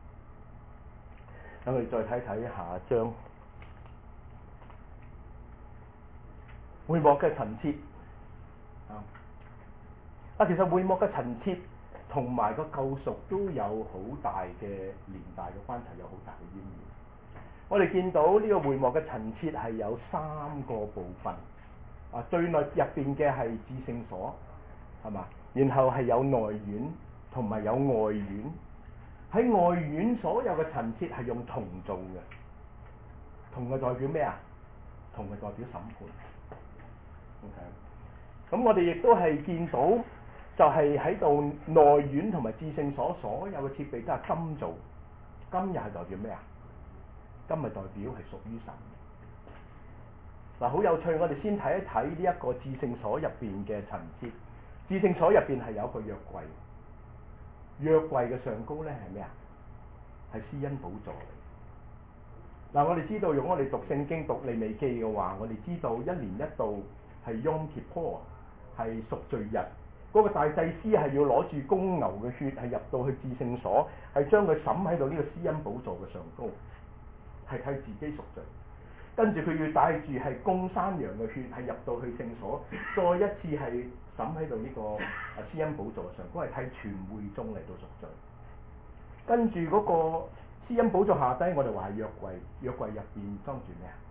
咁我哋再睇睇下一章，會幕嘅陳設啊，啊，其實會幕嘅陳設同埋個救贖都有好大嘅連帶嘅關係，有好大嘅淵源。我哋見到呢個會幕嘅陳設係有三個部分。啊，最內入邊嘅係至聖所，係嘛？然後係有內院同埋有外院。喺外院所有嘅陳設係用銅做嘅，銅係代表咩啊？銅係代表審判。OK，咁我哋亦都係見到，就係喺度內院同埋至聖所所有嘅設備都係金做。金又係代表咩啊？金係代表係屬於神。嗱，好有趣，我哋先睇一睇呢一個至聖所入邊嘅陳設。至聖所入邊係有個約櫃，約櫃嘅上高咧係咩啊？係施恩寶座嚟。嗱，我哋知道，如果我哋讀聖經讀利未記嘅話，我哋知道一年一度係 Yom Kippur，係贖罪日。嗰、那個大祭司係要攞住公牛嘅血，係入到去至聖所，係將佢審喺度呢個施恩寶座嘅上高，係替自己贖罪。跟住佢要帶住係公山羊嘅血，係入到去聖所，再一次係審喺度呢個啊施恩寶座上，嗰係替全會眾嚟到贖罪。 跟住嗰個施恩寶座下低，我哋話係約櫃，約櫃入邊裝住咩啊？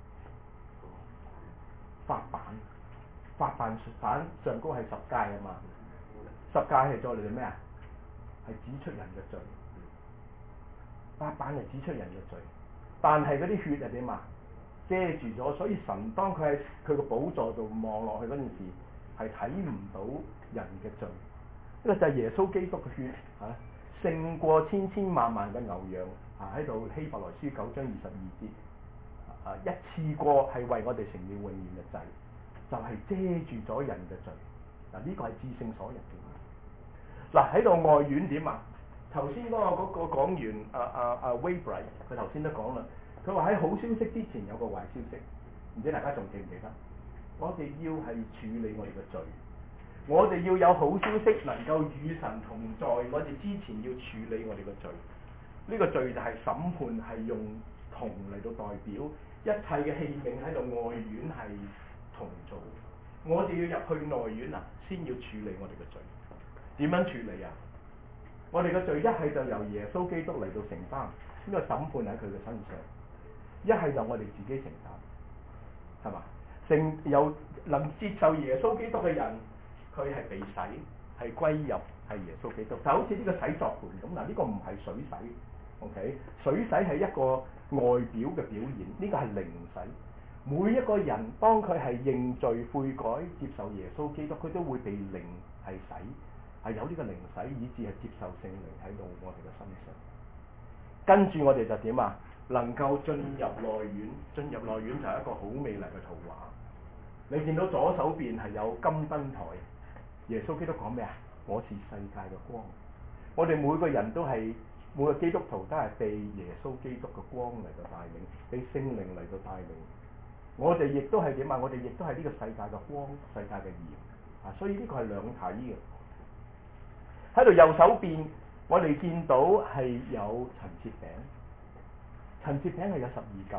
法版，法版版上高係十誡啊嘛，十誡係做嚟做咩啊？係指出人嘅罪，法版係指出人嘅罪，但係嗰啲血係點啊？遮住咗，所以神當佢喺佢個寶座度望落去嗰陣時，係睇唔到人嘅罪。呢個就係耶穌基督嘅血嚇、啊，勝過千千萬萬嘅牛羊啊！喺度希伯來書九章二十二節啊，一次過係為我哋成了永遠嘅祭，就係、是、遮住咗人嘅罪。嗱、啊，呢、這個係至聖所入邊。嗱，喺度外院點啊？頭先嗰個嗰、那個講員啊啊啊 Waybright 佢頭先都講啦。佢話喺好消息之前有個壞消息，唔知大家仲記唔記得？我哋要係處理我哋嘅罪，我哋要有好消息能夠與神同在。我哋之前要處理我哋嘅罪，呢、這個罪就係審判，係用銅嚟到代表一切嘅器皿喺度外院係銅做。我哋要入去內院啊，先要處理我哋嘅罪。點樣處理啊？我哋嘅罪一係就由耶穌基督嚟到承擔，呢、這個審判喺佢嘅身上。一係就我哋自己承擔，係嘛？承有能接受耶穌基督嘅人，佢係被洗，係歸入係耶穌基督，就好似呢個洗作盤咁。嗱，呢個唔係水洗 ，OK？水洗係一個外表嘅表現，呢、這個係靈洗。每一個人當佢係認罪悔改、接受耶穌基督，佢都會被靈係洗，係有呢個靈洗，以至係接受聖靈喺到我哋嘅身上。跟住我哋就點啊？能夠進入內院，進入內院就係一個好美麗嘅圖畫。你見到左手邊係有金燈台，耶穌基督講咩啊？我是世界嘅光。我哋每個人都係每個基督徒都係被耶穌基督嘅光嚟到帶領，被聖靈嚟到帶領。我哋亦都係點啊？我哋亦都係呢個世界嘅光，世界嘅鹽啊！所以呢個係兩體嘅。喺度右手邊，我哋見到係有陳設餅。陳設餅係有十二嚿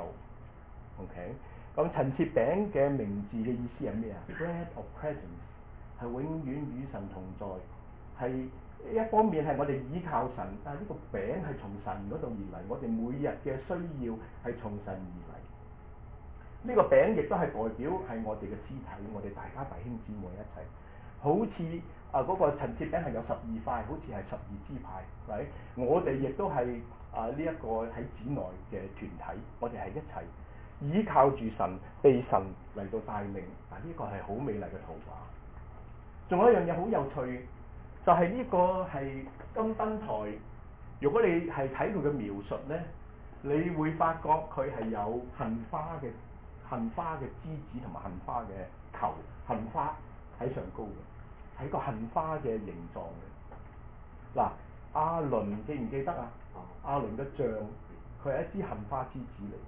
，OK？咁陳設餅嘅名字嘅意思係咩啊 ？Bread of presence 係永遠與神同在，係一方面係我哋依靠神，但係呢個餅係從神嗰度而嚟，我哋每日嘅需要係從神而嚟。呢、這個餅亦都係代表係我哋嘅肢體，我哋大家弟兄姊妹一齊，好似啊嗰、那個陳設餅係有十二塊，好似係十二支派，係、right? 我哋亦都係。啊！呢、這、一個喺子內嘅團體，我哋係一齊依靠住神，被神嚟到帶領。嗱、啊，呢、這個係好美麗嘅圖畫。仲有一樣嘢好有趣，就係、是、呢個係金燈台。如果你係睇佢嘅描述咧，你會發覺佢係有杏花嘅杏花嘅枝子同埋杏花嘅球，杏花喺上高嘅，係個杏花嘅形狀嘅。嗱、啊，亞倫記唔記得啊？亞倫嘅杖，佢係一支杏花枝子嚟。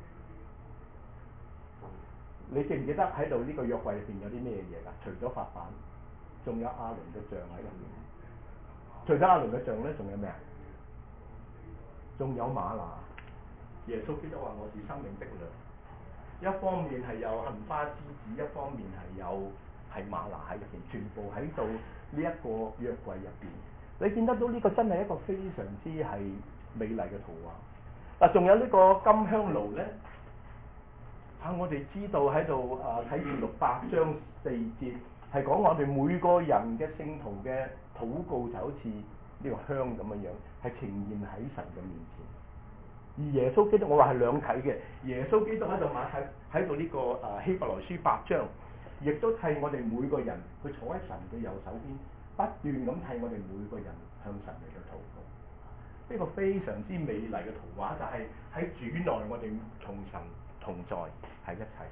你記唔記得喺度呢個約櫃入邊有啲咩嘢㗎？除咗法版，仲有亞倫嘅杖喺入面。除咗亞倫嘅杖咧，仲有咩啊？仲有嗎哪。耶穌基督話：我是生命的糧。一方面係有杏花枝子，一方面係有係嗎哪喺入邊，全部喺度呢一個約櫃入邊。你見得到呢個真係一個非常之係美麗嘅圖畫。嗱，仲有呢個金香爐咧，啊，我哋知道喺度啊，睇住六八章四節係講我哋每個人嘅聖徒嘅禱告就好似呢個香咁樣樣，係呈現喺神嘅面前。而耶穌基督，我話係兩體嘅，耶穌基督喺度馬太喺度呢個啊希伯來書八章，亦都替我哋每個人去坐喺神嘅右手邊，不斷咁替我哋每個人向神嚟到禱告。呢個非常之美麗嘅圖畫，就係喺主內我哋同神同在喺一齊。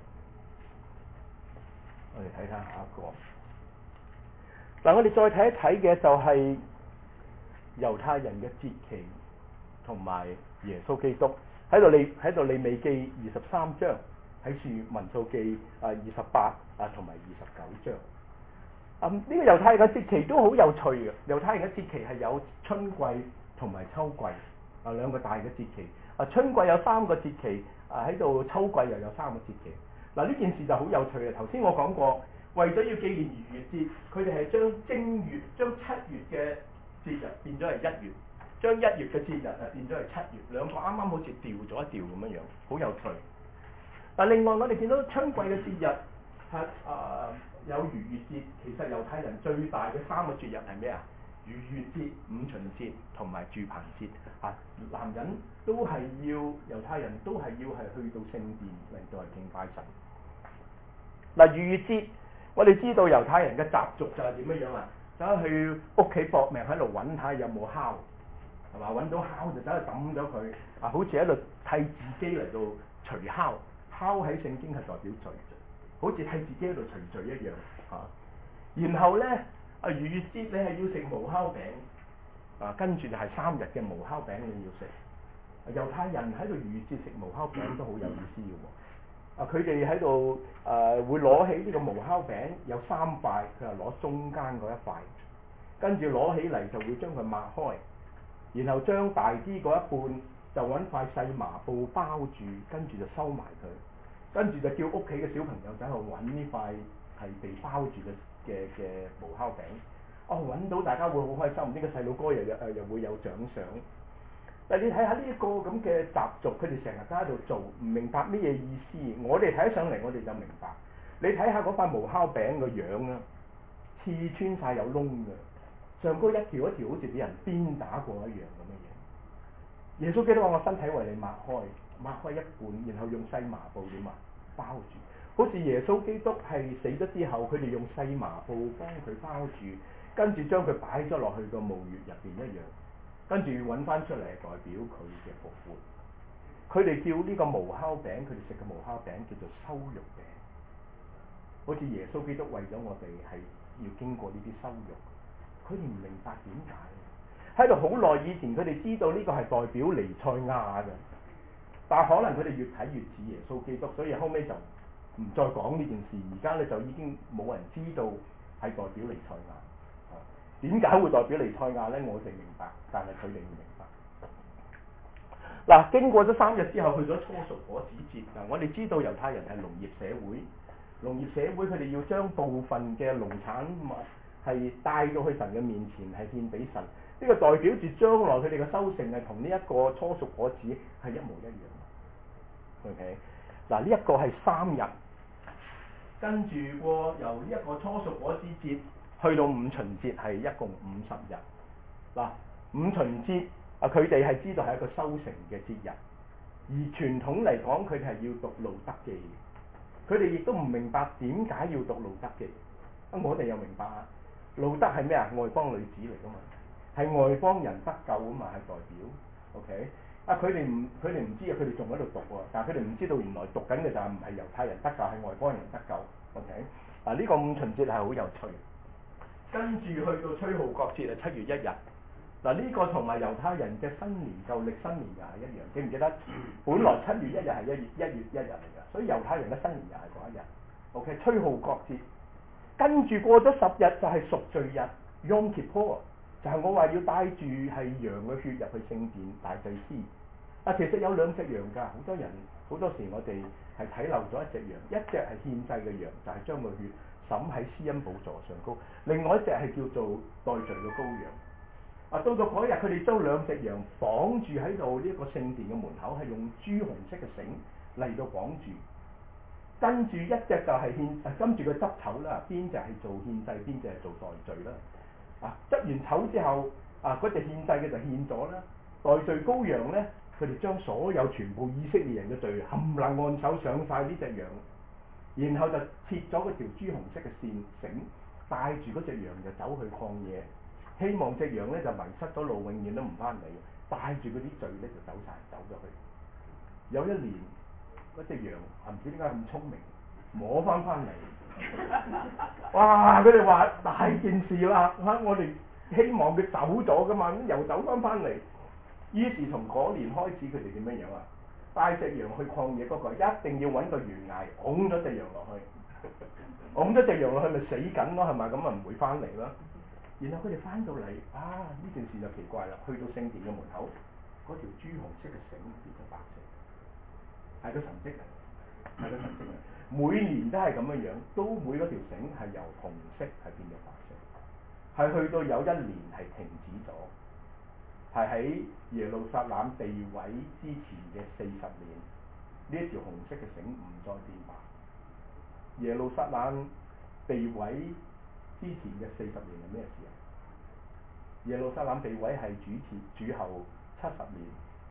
我哋睇睇下一個。嗱，我哋再睇一睇嘅就係猶太人嘅節期同埋耶穌基督喺度利喺度利未記二十三章，喺住民數記啊二十八啊同埋二十九章。啊、嗯，呢、這個猶太人嘅節期都好有趣嘅。猶太人嘅節期係有春季同埋秋季啊兩個大嘅節期。啊，春季有三個節期，啊喺度秋季又有三個節期。嗱、啊，呢件事就好有趣嘅。頭先我講過，為咗要紀念逾越節，佢哋係將正月、將七月嘅節日變咗係一月。 將一月嘅節日啊變咗係七月，兩個啱啱好似調咗一調咁樣樣，好有趣。但另外我哋見到春季嘅節日係啊、呃、有逾越節，其實猶太人最大嘅三個節日係咩啊？逾越節、五旬節同埋住棚節啊，男人都係要，猶太人都係要係去到聖殿嚟到係敬拜神。嗱，逾越節我哋知道猶太人嘅習俗就係點樣樣啊？走去屋企搏命喺度揾睇下有冇酵，係嘛？揾到酵就走去抌咗佢啊！好似喺度替自己嚟到除酵，酵喺聖經係代表罪，好似替自己喺度除罪一樣嚇、啊。然後咧啊，逾越節你係要食無酵餅啊，跟住就係三日嘅無酵餅你要食。猶太人喺度逾越節食無酵餅都好有意思嘅喎。啊，佢哋喺度誒會攞起呢個無酵餅有三塊，佢係攞中間嗰一塊，跟住攞起嚟就會將佢擘開，然後將大啲嗰一半就揾塊細麻布包住，跟住就收埋佢，跟住就叫屋企嘅小朋友走去揾呢塊係被包住嘅嘅嘅無酵餅。哦，揾到大家會好開心，呢個細路哥又誒又會有獎賞。但你睇下呢一個咁嘅習俗，佢哋成日都喺度做，唔明白咩嘢意思。我哋睇上嚟，我哋就明白。你睇下嗰塊無酵餅個樣啊，刺穿晒有窿嘅，上高一條一條好似俾人鞭打過一樣咁嘅嘢。耶穌基督話：我身體為你擘開，擘開一半，然後用細麻布點啊包住，好似耶穌基督係死咗之後，佢哋用細麻布幫佢包住，跟住將佢擺咗落去個墓穴入邊一樣。跟住揾翻出嚟代表佢嘅復活。佢哋叫呢個無酵餅，佢哋食嘅無酵餅叫做羞辱餅。好似耶穌基督為咗我哋係要經過呢啲羞辱，佢哋唔明白點解。喺度好耐以前，佢哋知道呢個係代表彌賽亞嘅，但係可能佢哋越睇越似耶穌基督，所以後尾就唔再講呢件事。而家咧就已經冇人知道係代表彌賽亞。點解會代表彌賽亞咧？我哋明白，但係佢哋唔明白。嗱，經過咗三日之後，去咗初熟果子節。嗱，我哋知道猶太人係農業社會，農業社會佢哋要將部分嘅農產物係帶到去神嘅面前，係獻俾神。呢個代表住將來佢哋嘅收成係同呢一個初熟果子係一模一樣。OK，嗱，呢一個係三日，跟住過由呢一個初熟果子節。去到五旬節係一共五十日。嗱，五旬節啊，佢哋係知道係一個收成嘅節日，而傳統嚟講，佢哋係要讀路得記。佢哋亦都唔明白點解要讀路得記。啊，我哋又明白啊，路得係咩啊？外邦女子嚟噶嘛，係外邦人得救啊嘛，係代表。OK，啊，佢哋唔佢哋唔知啊，佢哋仲喺度讀喎，但係佢哋唔知道原來讀緊嘅就係唔係猶太人得救，係外邦人得救。OK，嗱，呢個五旬節係好有趣。跟住去到吹號角節啊，七月一日。嗱，呢個同埋猶太人嘅新年舊曆新年又係一樣，記唔記得？本來七月一日係一月一月一日嚟㗎，所以猶太人嘅新年又係嗰一日。OK，吹號角節。跟住過咗十日就係贖罪日 Yom Kippur，就係我話要帶住係羊嘅血入去聖殿大祭司。啊，其實有兩隻羊㗎，好多人好多時我哋係睇漏咗一隻羊，一隻係獻祭嘅羊，就係將個血審喺施恩寶座上高，另外一隻係叫做代罪嘅羔羊。啊，到到嗰日佢哋將兩隻羊綁住喺度呢一個聖殿嘅門口，係用朱紅色嘅繩嚟到綁住。跟住一隻就係獻，跟住佢執籌啦，邊隻係做獻祭，邊隻係做代罪啦。啊，執完籌之後，啊嗰隻獻祭嘅就獻咗啦，代罪羔羊咧，佢哋將所有全部以色列人嘅罪冚唪唥按手上晒呢隻羊。然後就切咗嗰條朱紅色嘅線繩，帶住嗰隻羊就走去曠野，希望隻羊咧就迷失咗路，永遠都唔翻嚟。帶住嗰啲罪咧就走晒，走咗去。有一年嗰隻羊唔知點解咁聰明，摸翻翻嚟。哇！佢哋話大件事啦嚇，我哋希望佢走咗噶嘛，又走翻翻嚟。於是從嗰年開始，佢哋點樣樣啊？帶隻羊去曠野嗰個，一定要揾個懸崖，拱咗隻羊落去，拱咗隻羊落去咪死緊咯，係咪？咁啊唔會翻嚟啦。然後佢哋翻到嚟，啊呢件事就奇怪啦。去到聖殿嘅門口，嗰條朱紅色嘅繩變咗白色，係個神跡嚟，係個神跡嚟。每年都係咁樣樣，都每嗰條繩係由紅色係變咗白色，係去到有一年係停止咗， 係喺耶路撒冷被毀之前嘅四十年，呢一條紅色嘅繩唔再變白。耶路撒冷被毀之前嘅四十年係咩事啊？耶路撒冷被毀係主前主後七十年。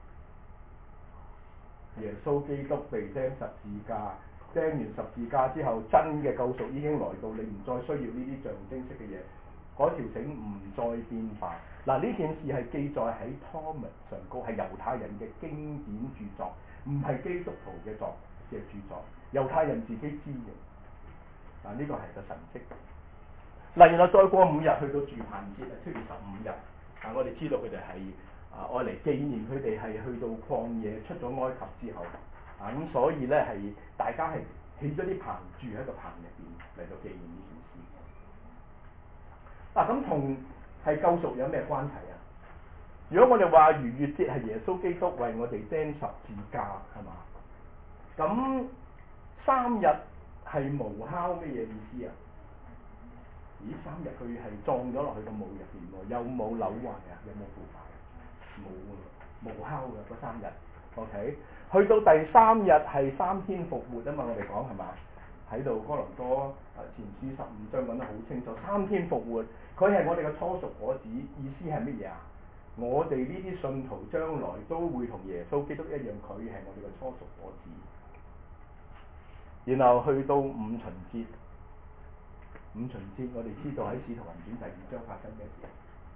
耶穌基督被釘十字架，釘完十字架之後，真嘅救贖已經來到，你唔再需要呢啲象徵式嘅嘢，嗰條繩唔再變白。嗱，呢件事係記載喺 Talmud 上高，係猶太人嘅經典著作，唔係基督徒嘅作嘅著作，猶太人自己知嘅。嗱，呢個係個神蹟。嗱，然後再過五日去到住棚節啊，七月十五日，啊，我哋知道佢哋係。啊！愛嚟紀念佢哋係去到曠野出咗埃及之後，啊咁所以咧係大家係起咗啲棚住喺個棚入邊嚟到紀念呢件事。嗱，咁同係救贖有咩關係啊？如果我哋話逾越節係耶穌基督為我哋釘十字架係嘛？咁三日係無酵咩嘢意思啊？咦，三日佢係葬咗落去個墓入邊喎，有冇朽壞啊？有冇腐敗？冇喎，無酵嘅嗰三日 ，OK。去到第三日係三天復活啊嘛，我哋講係嘛？喺度哥林多啊前書十五章講得好清楚，三天復活，佢係我哋嘅初熟果子，意思係乜嘢啊？我哋呢啲信徒將來都會同耶穌基督一樣，佢係我哋嘅初熟果子。然後去到五旬節，五旬節我哋知道喺使徒行傳第二章發生咩事？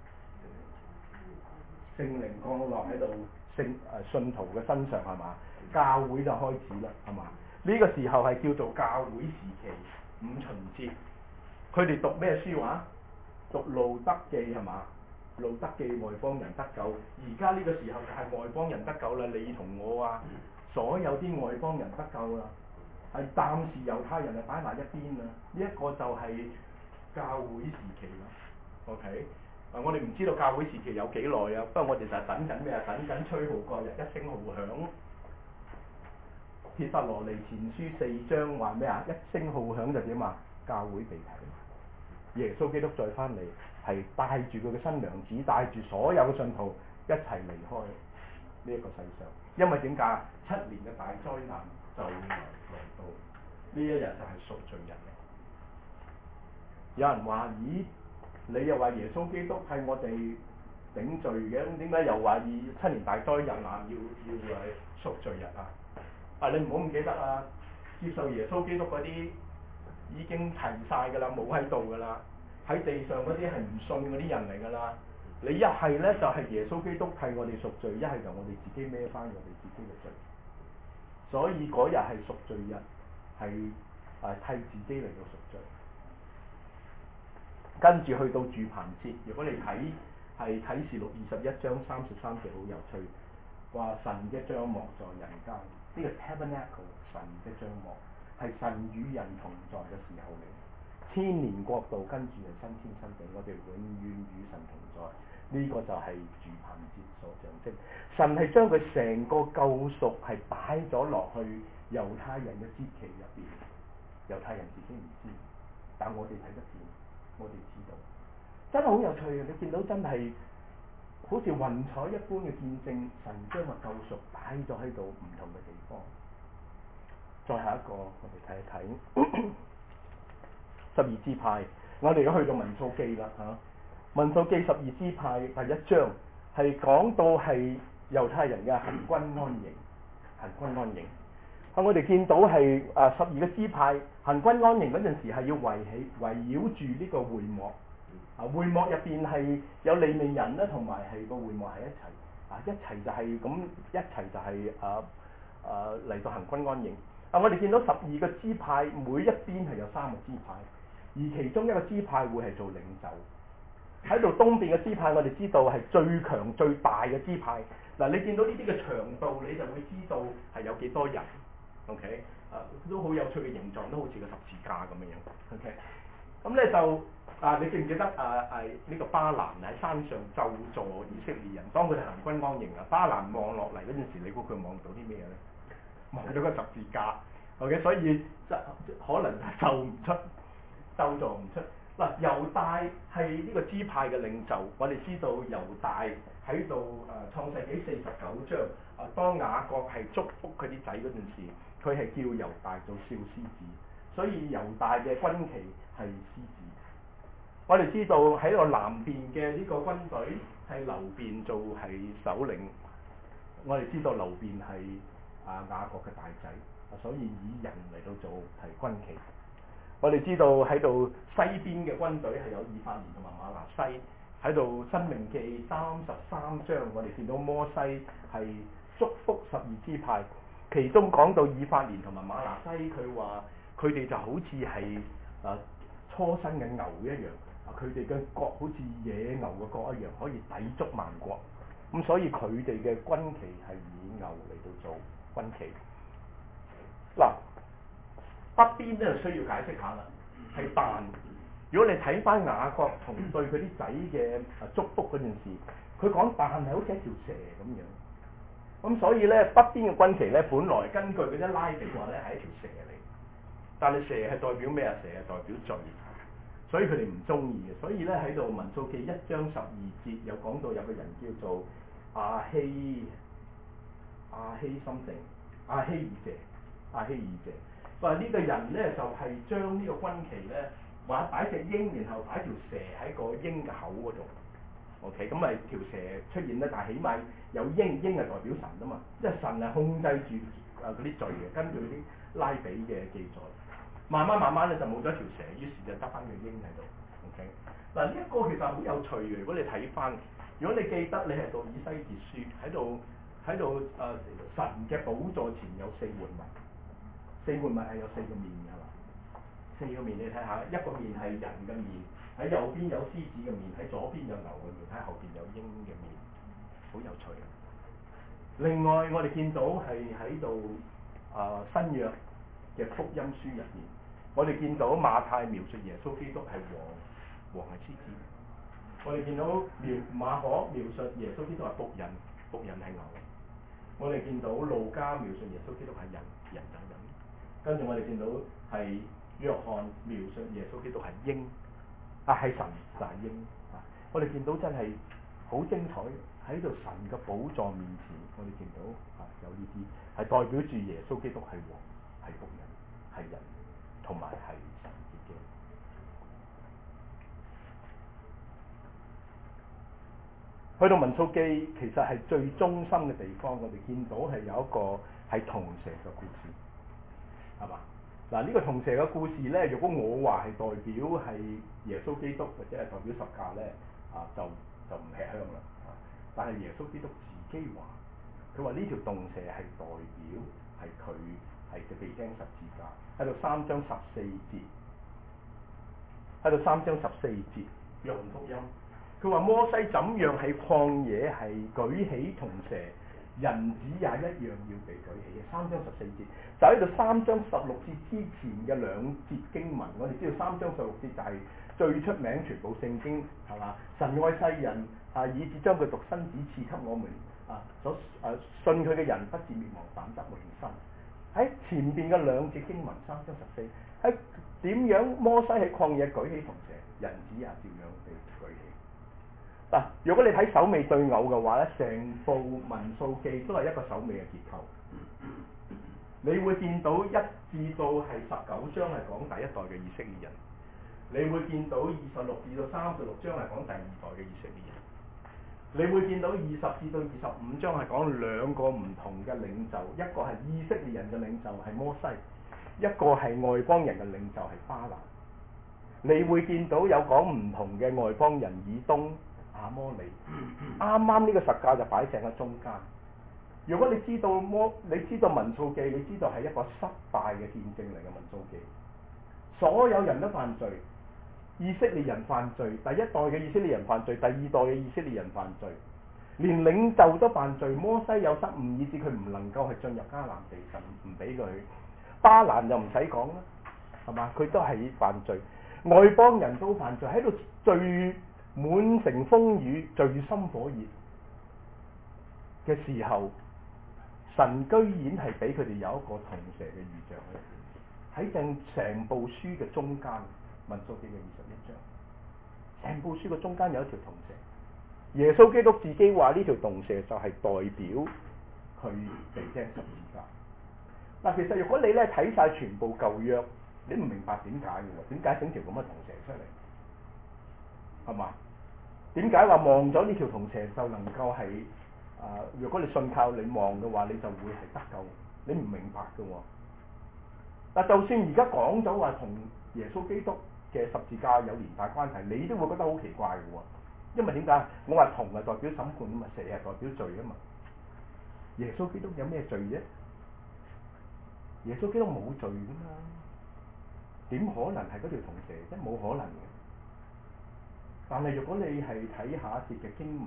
聖靈降落喺度聖誒信徒嘅身上係嘛？教會就開始啦係嘛？呢、這個時候係叫做教會時期，五旬節。佢哋讀咩書話？讀路德記係嘛？路德記外邦人得救。而家呢個時候就係外邦人得救啦，你同我啊，所有啲外邦人得救啦，係暫時猶太人係擺埋一邊啦。呢、這、一個就係教會時期啦。OK。啊！我哋唔知道教會時期有幾耐啊，不過我哋就係等緊咩啊？等緊吹號角日，一聲號響。帖撒羅尼前書四章話咩啊？一聲號響就點啊？教會被提，耶穌基督再翻嚟，係帶住佢嘅新娘子，帶住所有嘅信徒一齊離開呢一個世上。因為點解？七年嘅大災難就來來到，呢一日就係贖罪日嚟。有人話：咦？你又話耶穌基督係我哋頂罪嘅，咁點解又話以七年大災難啊？要要係贖罪日啊？啊！你唔好唔記得啊！接受耶穌基督嗰啲已經齊晒㗎啦，冇喺度㗎啦。喺地上嗰啲係唔信嗰啲人嚟㗎啦。你一係咧就係、是、耶穌基督替我哋贖罪，一係就我哋自己孭翻我哋自己嘅罪。所以嗰日係贖罪日，係啊替自己嚟到贖罪。跟住去到住棚節，如果你睇係啟示錄二十一章三十三節好有趣，話神嘅帳幕在人間，呢、這個 tabernacle 神嘅帳幕係神與人同在嘅時候嚟，千年國度跟住係新天新地，我哋永遠與神同在，呢、這個就係住棚節所象徵。神係將佢成個救贖係擺咗落去猶太人嘅節期入邊，猶太人自己唔知，但我哋睇得見。我哋知道，真係好有趣嘅。你見到真係好似雲彩一般嘅見證，神將個救贖擺咗喺度唔同嘅地方。再下一個，我哋睇一睇十二支派。我哋而家去到民數記啦嚇。民數記十二支派第一章係講到係猶太人嘅行軍安營，行軍安營。啊！我哋見到係啊十二個支派行軍安營嗰陣時係要圍起圍繞住呢個會幕，啊會幕入邊係有利未人啦，同埋係個會幕喺一齊，啊一齊就係咁一齊就係啊啊嚟到行軍安營。啊！我哋見到十二個支派每一邊係有三個支派，而其中一個支派會係做領袖。喺度東邊嘅支派，我哋知道係最強最大嘅支派。嗱，你見到呢啲嘅長度，你就會知道係有幾多人。OK，啊都好有趣嘅形狀，都好似個十字架咁樣樣。OK，咁咧就啊，你記唔記得啊？係、啊、呢、這個巴蘭喺山上咒詛以色列人，當佢哋行軍安營啊，巴蘭望落嚟嗰陣時，你估佢望到啲咩咧？望到個十字架。OK，所以就可能咒唔出，咒詛唔出。 嗱，猶大係呢個支派嘅領袖，我哋知道猶大喺度誒創世紀四十九章啊，當雅各係祝福佢啲仔嗰陣時，佢係叫猶大做少獅子，所以猶大嘅軍旗係獅子。我哋知道喺個南邊嘅呢個軍隊係流便做係首領，我哋知道流便係啊雅各嘅大仔，所以以人嚟到做係軍旗。我哋知道喺度西邊嘅軍隊係有以法蓮同埋瑪拿西，喺度申命記三十三章，我哋見到摩西係祝福十二支派，其中講到以法蓮同埋瑪拿西，佢話佢哋就好似係啊初生嘅牛一樣，啊佢哋嘅角好似野牛嘅角一樣，可以抵觸萬國，咁所以佢哋嘅軍旗係以牛嚟到做軍旗。嗱，北邊咧需要解釋下啦，係但。如果你睇翻雅各同對佢啲仔嘅啊祝福嗰陣時，佢講但係好似一條蛇咁樣。咁所以咧北邊嘅軍旗咧，本來根據嗰啲拉比話咧係一條蛇嚟，但係蛇係代表咩啊？蛇係代表罪，所以佢哋唔中意嘅。所以咧喺度民數記一章十二節有講到有個人叫做亞希亞希心定亞希爾謝亞希爾謝。話呢個人咧就係、是、將呢個軍旗咧話擺隻鷹，然後擺條蛇喺個鷹嘅口嗰度。OK， 咁咪條蛇出現咧，但係起碼有鷹，鷹係代表神啊嘛，即係神係控制住誒嗰啲罪嘅。根據啲拉比嘅記載，慢慢慢慢咧就冇咗條蛇，於是就得翻個鷹喺度。OK，嗱呢一個其實好有趣嘅。如果你睇翻，如果你記得你係讀以西結書喺度喺度誒神嘅寶座前有四活物。四活物係有四個面㗎嘛？四個面你睇下，一個面係人嘅面，喺右邊有獅子嘅面，喺左邊有牛嘅面，喺後邊有鷹嘅面，好有趣啊！另外我哋見到係喺度啊新約嘅福音書入面，我哋見到馬太描述耶穌基督係王，王係獅子；我哋見到描馬可描述耶穌基督係僕人，僕人係牛；我哋見到路加描述耶穌基督係人，人等等。跟住我哋見到係約翰描述耶穌基督係鷹，啊係神就係鷹啊！我哋見到真係好精彩，喺度神嘅寶座面前，我哋見到啊有呢啲係代表住耶穌基督係王，係僕人，係人，同埋係神自己。去到民數記其實係最中心嘅地方，我哋見到係有一個係銅蛇嘅故事。係嘛？嗱，呢個銅蛇嘅故事咧，如果我話係代表係耶穌基督或者係代表十架咧，啊就就唔吃香啦。但係耶穌基督自己話，佢話呢條銅蛇係代表係佢係佢被釘十字架，喺度三章十四節，喺度三章十四節約翰福音，佢話摩西怎樣喺曠野係舉起銅蛇，人子也一樣要被舉起嘅。三章十四節就喺度三章十六節之前嘅兩節經文，我哋知道三章十六節就係最出名全部聖經係嘛？神愛世人啊，以致將佢獨生子賜給我們啊，所誒信佢嘅人不至滅亡，反得永生。喺前邊嘅兩節經文三章十四，喺點樣摩西喺曠野舉起銅蛇，人子也照樣被舉起。嗱、啊，如果你睇首尾對偶嘅話咧，成部民數記都係一個首尾嘅結構。你會見到一至到係十九章係講第一代嘅以色列人，你會見到二十六至到三十六章係講第二代嘅以色列人，你會見到二十至到二十五章係講兩個唔同嘅領袖，一個係以色列人嘅領袖係摩西，一個係外邦人嘅領袖係巴蘭。你會見到有講唔同嘅外邦人以東、亞摩利，啱啱呢個十架就擺正喺中間。如果你知道摩，你知道民數記，你知道係一個失敗嘅見證嚟嘅民數記。所有人都犯罪，以色列人犯罪，第一代嘅以色列人犯罪，第二代嘅以色列人犯罪，連領袖都犯罪。摩西有失誤，以致佢唔能夠係進入迦南地，神唔俾佢。巴蘭就唔使講啦，係嘛？佢都係犯罪。外邦人都犯罪，喺度最滿城風雨、最心火熱嘅時候，神居然係俾佢哋有一個銅蛇嘅異象喺入邊，喺正成部書嘅中間， 民數記嘅二十一章，成部書嘅中間有一條銅蛇。耶穌基督自己話呢條銅蛇就係代表佢被釘十字架。嗱，其實如果你咧睇晒全部舊約，你唔明白點解嘅喎？點解整條咁嘅銅蛇出嚟？係嘛？點解話望咗呢條銅蛇就能夠係啊、呃？如果你信靠你望嘅話，你就會係得救。你唔明白嘅喎。嗱，就算而家講咗話同耶穌基督嘅十字架有連帶關係，你都會覺得好奇怪嘅喎。因為點解？我話銅係代表審判啊嘛，蛇係代表罪啊嘛。耶穌基督有咩罪啫？耶穌基督冇罪噶嘛，點可能係嗰條銅蛇啫？冇可能嘅。但係如果你係睇下一節嘅經文，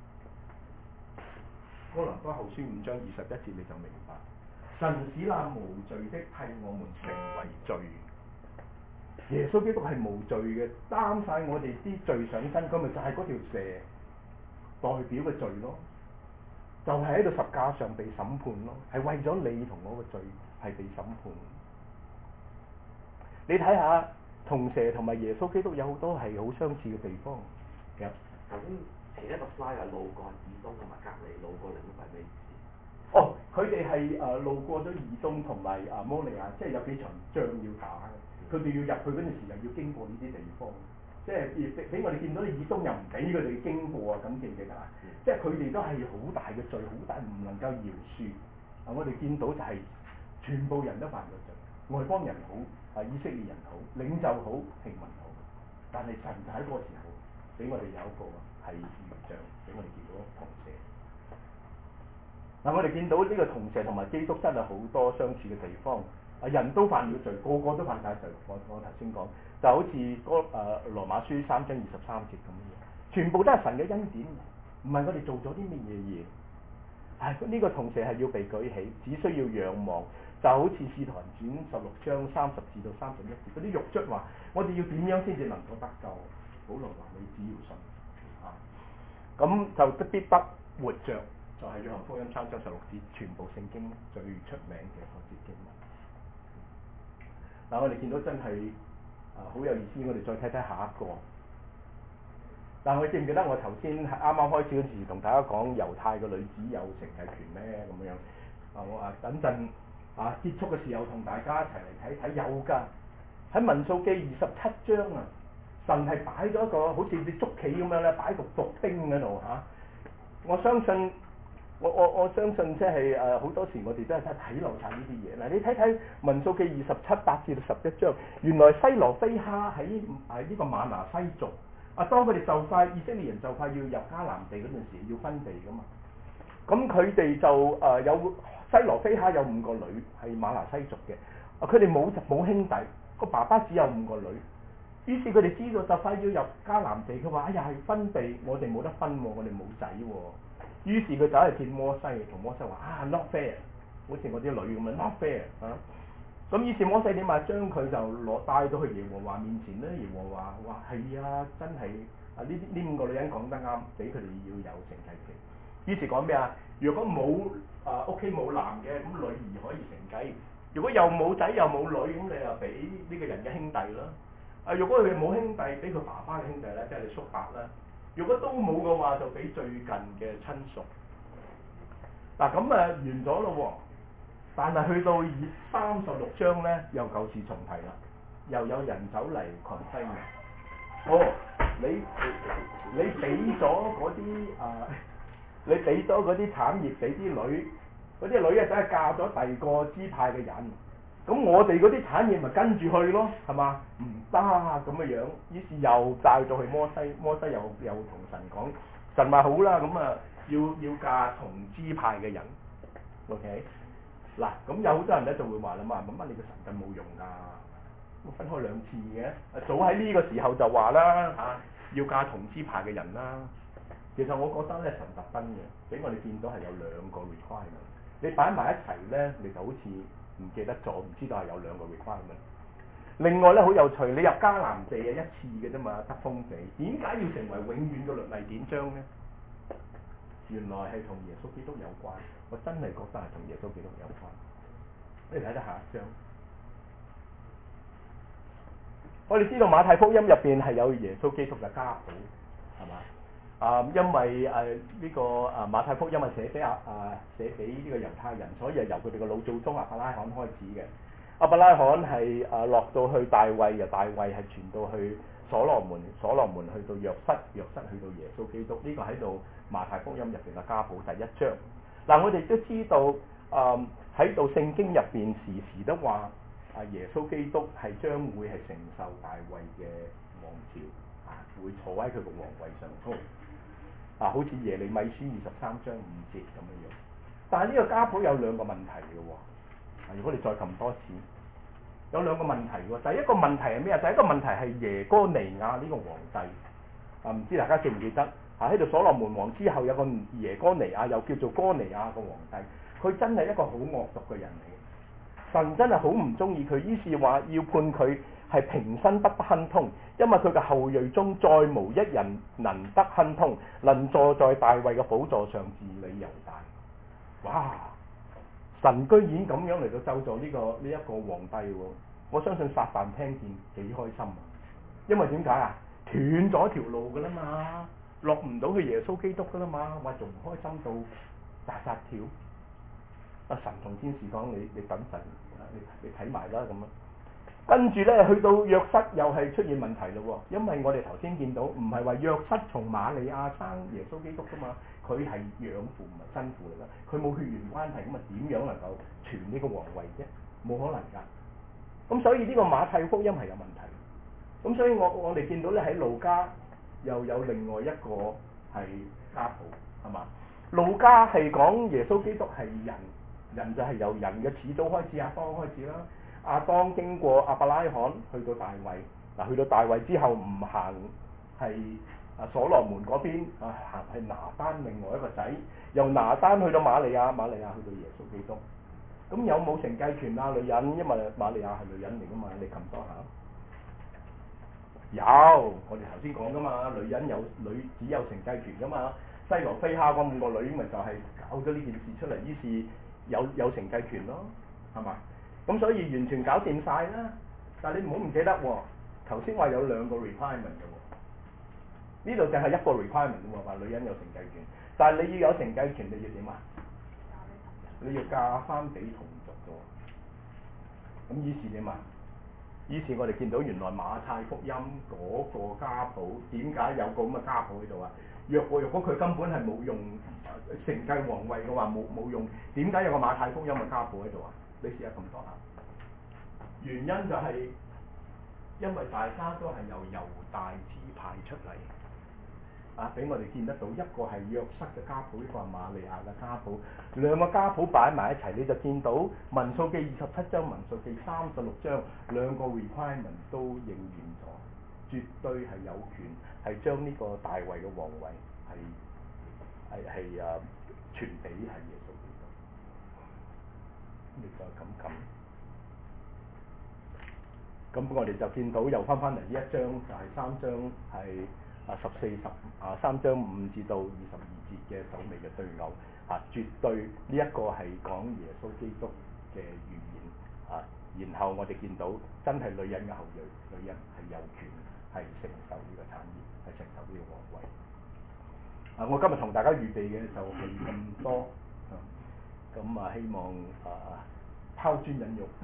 哥林多後書五章二十一節，你就明白，神使那無罪的替我們成為罪。耶穌基督係無罪嘅，擔晒我哋啲罪上身，咁咪就係嗰條蛇代表嘅罪咯，就係喺度十架上被審判咯，係為咗你同我嘅罪係被審判。你睇下銅蛇同埋耶穌基督有好多係好相似嘅地方。 咁前一個 slide 係路過以東同埋隔離路過另一塊咩意思？ 哦，佢哋係誒路過咗以東同埋啊摩利亞，即係有幾場仗要打嘅。佢哋要入去嗰陣時，又要經過呢啲地方，即係俾俾我哋見到啲以東又唔俾佢哋經過啊！咁記唔記得啊？嗯、即係佢哋都係好大嘅罪，好大唔能夠饒恕。啊，我哋見到就係全部人都犯咗罪，外邦人好，啊以色列人好，領袖好，平民好，但係神就喺嗰個時候俾我哋有一個係異象，俾我哋見到銅蛇。嗱、啊，我哋見到呢個銅蛇同埋基督真係好多相似嘅地方。啊，人都犯了罪，個個都犯晒罪。我我頭先講就好似嗰誒羅馬書三章二十三節咁樣，全部都係神嘅恩典，唔係我哋做咗啲乜嘢嘢。係、哎、呢、這個銅蛇係要被舉起，只需要仰望，就好似《使徒行傳》十六章三十至到三十一節嗰啲獄卒話：我哋要點樣先至能夠得救？保羅話：你只要信啊，咁就必得活着。就係、是《約翰福音》三章十六節，全部聖經最出名嘅嗰節經文。嗱，我哋見到真係啊好有意思，我哋再睇睇下一個。嗱，我記唔記得我頭先啱啱開始嗰時同大家講猶太嘅女子有承繼權咩咁樣？啊，我話等陣啊結束嘅時候同大家一齊嚟睇睇，有㗎。喺民數記二十七章啊，神係擺咗一個好似啲捉棋咁樣咧，擺個伏兵喺度嚇。我相信。我我我相信即係誒好多時我哋都係睇漏晒呢啲嘢。嗱，你睇睇民數記二十七八至到十一章，原來西羅非哈喺喺呢個瑪拿西族啊，當佢哋就快以色列人就快要入迦南地嗰陣時，要分地噶嘛。咁佢哋就誒、呃、有西羅非哈有五個女係瑪拿西族嘅，啊佢哋冇冇兄弟，個爸爸只有五個女。於是佢哋知道就快要入迦南地，佢話：哎呀，係分地，我哋冇得分喎，我哋冇仔喎。於是佢走去見摩西，同摩西話：啊 ，not fair，好似我啲女咁樣 not fair 啊！咁於是摩西點啊？將佢就攞帶到去耶和華面前咧。耶和華話：係啊，真係啊！呢啲呢五個女人講得啱，俾佢哋要有承繼權。於是講咩啊？如果冇啊屋企冇男嘅，咁女兒可以承繼；如果又冇仔又冇女，咁你就俾呢個人嘅兄弟啦。啊，如果佢冇兄弟，俾佢爸爸嘅兄弟咧，即係你叔伯啦。如果都冇嘅話，就俾最近嘅親屬。嗱咁誒完咗咯喎，但係去到二三十六章咧，又舊事重提啦，又有人走嚟群西嘅。哦，你你俾咗嗰啲啊，你俾咗嗰啲產業俾啲女，嗰啲女啊真係嫁咗第二個支派嘅人。咁我哋嗰啲產業咪跟住去咯，係嘛？唔得咁嘅樣，於是又帶咗去摩西，摩西又又同神講，神話好啦，咁啊要要嫁同支派嘅人 ，OK？嗱，咁有好多人咧就會話啦嘛，乜你個神咁冇用㗎？咁分開兩次嘅，早喺呢個時候就話啦嚇，要嫁同支派嘅人啦。其實我覺得咧神特登嘅，俾我哋見到係有兩個 requirement，你擺埋一齊咧，你就好似唔記得咗，唔知道係有兩個 requirement。另外咧好有趣，你入迦南地係一次嘅啫嘛，得封地，點解要成為永遠嘅律例典章咧？原來係同耶穌基督有關，我真係覺得係同耶穌基督有關。你睇睇下一章， 我哋知道馬太福音入邊係有耶穌基督嘅家譜，係嘛？啊，因為誒呢、啊這個啊馬太福音係寫俾阿啊寫俾呢個猶太人，所以係由佢哋嘅老祖宗亞伯拉罕開始嘅。亞伯拉罕係啊落到去大衛，由大衛係傳到去所羅門，所羅門去到約瑟，約瑟去到耶穌基督。呢、這個喺度馬太福音入邊嘅家譜第一章。嗱、啊，我哋都知道啊喺度聖經入邊時時都話啊耶穌基督係將會係承受大衛嘅王朝，啊會坐喺佢個皇位上高。啊，好似耶利米書二十三章五節咁樣樣。但係呢個家譜有兩個問題嘅喎。啊，如果你再撳多次，有兩個問題喎。第一個問題係咩啊？第一個問題係耶哥尼亞呢個皇帝。啊，唔知大家記唔記得？啊，喺度所羅門王之後有個耶哥尼亞，又叫做哥尼亞個皇帝。佢真係一個好惡毒嘅人嚟嘅。神真係好唔中意佢，於是話要判佢係平生不得亨通，因為佢嘅後裔中再無一人能得亨通，能坐在大衛嘅寶座上治理猶大。哇！神居然咁樣嚟到咒詛呢個呢一個皇帝喎，我相信撒旦聽見幾開心啊！因為點解啊？斷咗條路噶啦嘛，落唔到去耶穌基督噶啦嘛，話仲唔開心到扎扎跳。阿神同天使講：你你等陣，你你睇埋啦咁啊！跟住咧，去到約瑟又係出現問題咯喎，因為我哋頭先見到唔係話約瑟從瑪利亞生耶穌基督噶嘛，佢係養父唔係生父嚟噶，佢冇血緣關係，咁啊點樣能夠傳呢個皇位啫？冇可能㗎。咁所以呢個馬太福音係有問題。咁所以我我哋見到咧喺路加又有另外一個係家譜係嘛？路加係講耶穌基督係人，人就係由人嘅始祖開始，亞當開始啦。亞當經過亞伯拉罕去到大衛，嗱去到大衛之後唔行係啊所羅門嗰邊啊，行係拿單另外一個仔，由拿單去到瑪利亞，瑪利亞去到耶穌基督。咁有冇承繼權啊？女人，因為瑪利亞係女人嚟噶嘛，你撳多下。有，我哋頭先講噶嘛，女人有女子有承繼權噶嘛。西羅非哈嗰五個女咪就係搞咗呢件事出嚟，於是有有承繼權咯，係嘛？咁所以完全搞掂晒啦，但係你唔好唔記得喎，頭先話有兩個 requirement 嘅喎，呢度淨係一個 requirement 喎，話女人有承繼權，但係你要有承繼權，你要點啊？你要嫁翻俾同族嘅喎，咁於是點啊？於是我哋見到原來馬太福音嗰個家譜點解有個咁嘅家譜喺度啊？若果若果佢根本係冇用承繼皇位嘅話，冇冇用，點解有個馬太福音嘅家譜喺度啊？你試下咁多下，原因就係因為大家都係由猶大支派出嚟，啊，俾我哋見得到一個係約瑟嘅家譜，一個係瑪利亞嘅家譜，兩個家譜擺埋一齊，你就見到民數記二十七章、民數記三十六章兩個 requirement 都應驗咗，絕對係有權係將呢個大衛嘅皇位係係係啊傳俾係耶穌基督。你再咁撳，咁我哋就見到又翻翻嚟呢一章，就係、是、三章係啊十四十啊三章五至到二十二節嘅首尾嘅對偶啊，絕對呢一個係講耶穌基督嘅預言啊。然後我哋見到真係女人嘅後裔，女人係有權係承受呢個產業，係承受呢個皇位。啊，我今日同大家預備嘅就係咁多。啊咁啊，希望啊拋磚引玉，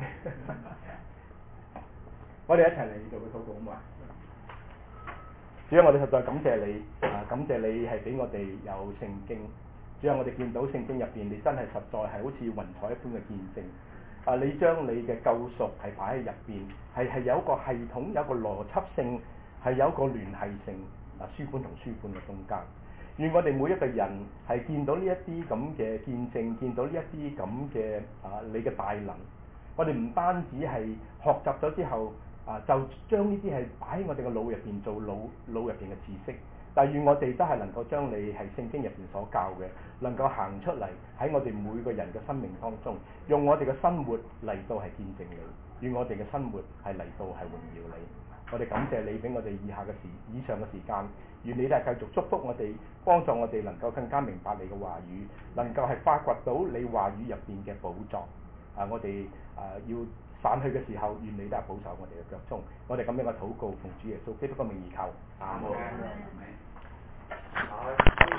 我哋一齊嚟做個禱告好嘛？主啊，我哋實在感謝你，啊感謝你係俾我哋有聖經。主啊，我哋見到聖經入邊，你真係實在係好似雲彩一般嘅見證。啊，你將你嘅救贖係擺喺入邊，係係有一個系統，有一個邏輯性，係有一個聯繫性。啊，書本同書本嘅中間。願我哋每一個人係見到呢一啲咁嘅見證，見到呢一啲咁嘅啊你嘅大能，我哋唔單止係學習咗之後啊，就將呢啲係擺喺我哋嘅腦入邊做腦腦入邊嘅知識，但係願我哋都係能夠將你係聖經入邊所教嘅，能夠行出嚟喺我哋每個人嘅生命當中，用我哋嘅生活嚟到係見證你，願我哋嘅生活係嚟到係榮耀你。我哋感謝你俾我哋以下嘅時以上嘅時間，願你都係繼續祝福我哋，幫助我哋能夠更加明白你嘅話語，能夠係發掘到你話語入邊嘅寶藏。啊，我哋啊要散去嘅時候，願你都係保守我哋嘅腳蹤。我哋咁樣嘅禱告，奉主耶穌基督嘅名而求。阿門。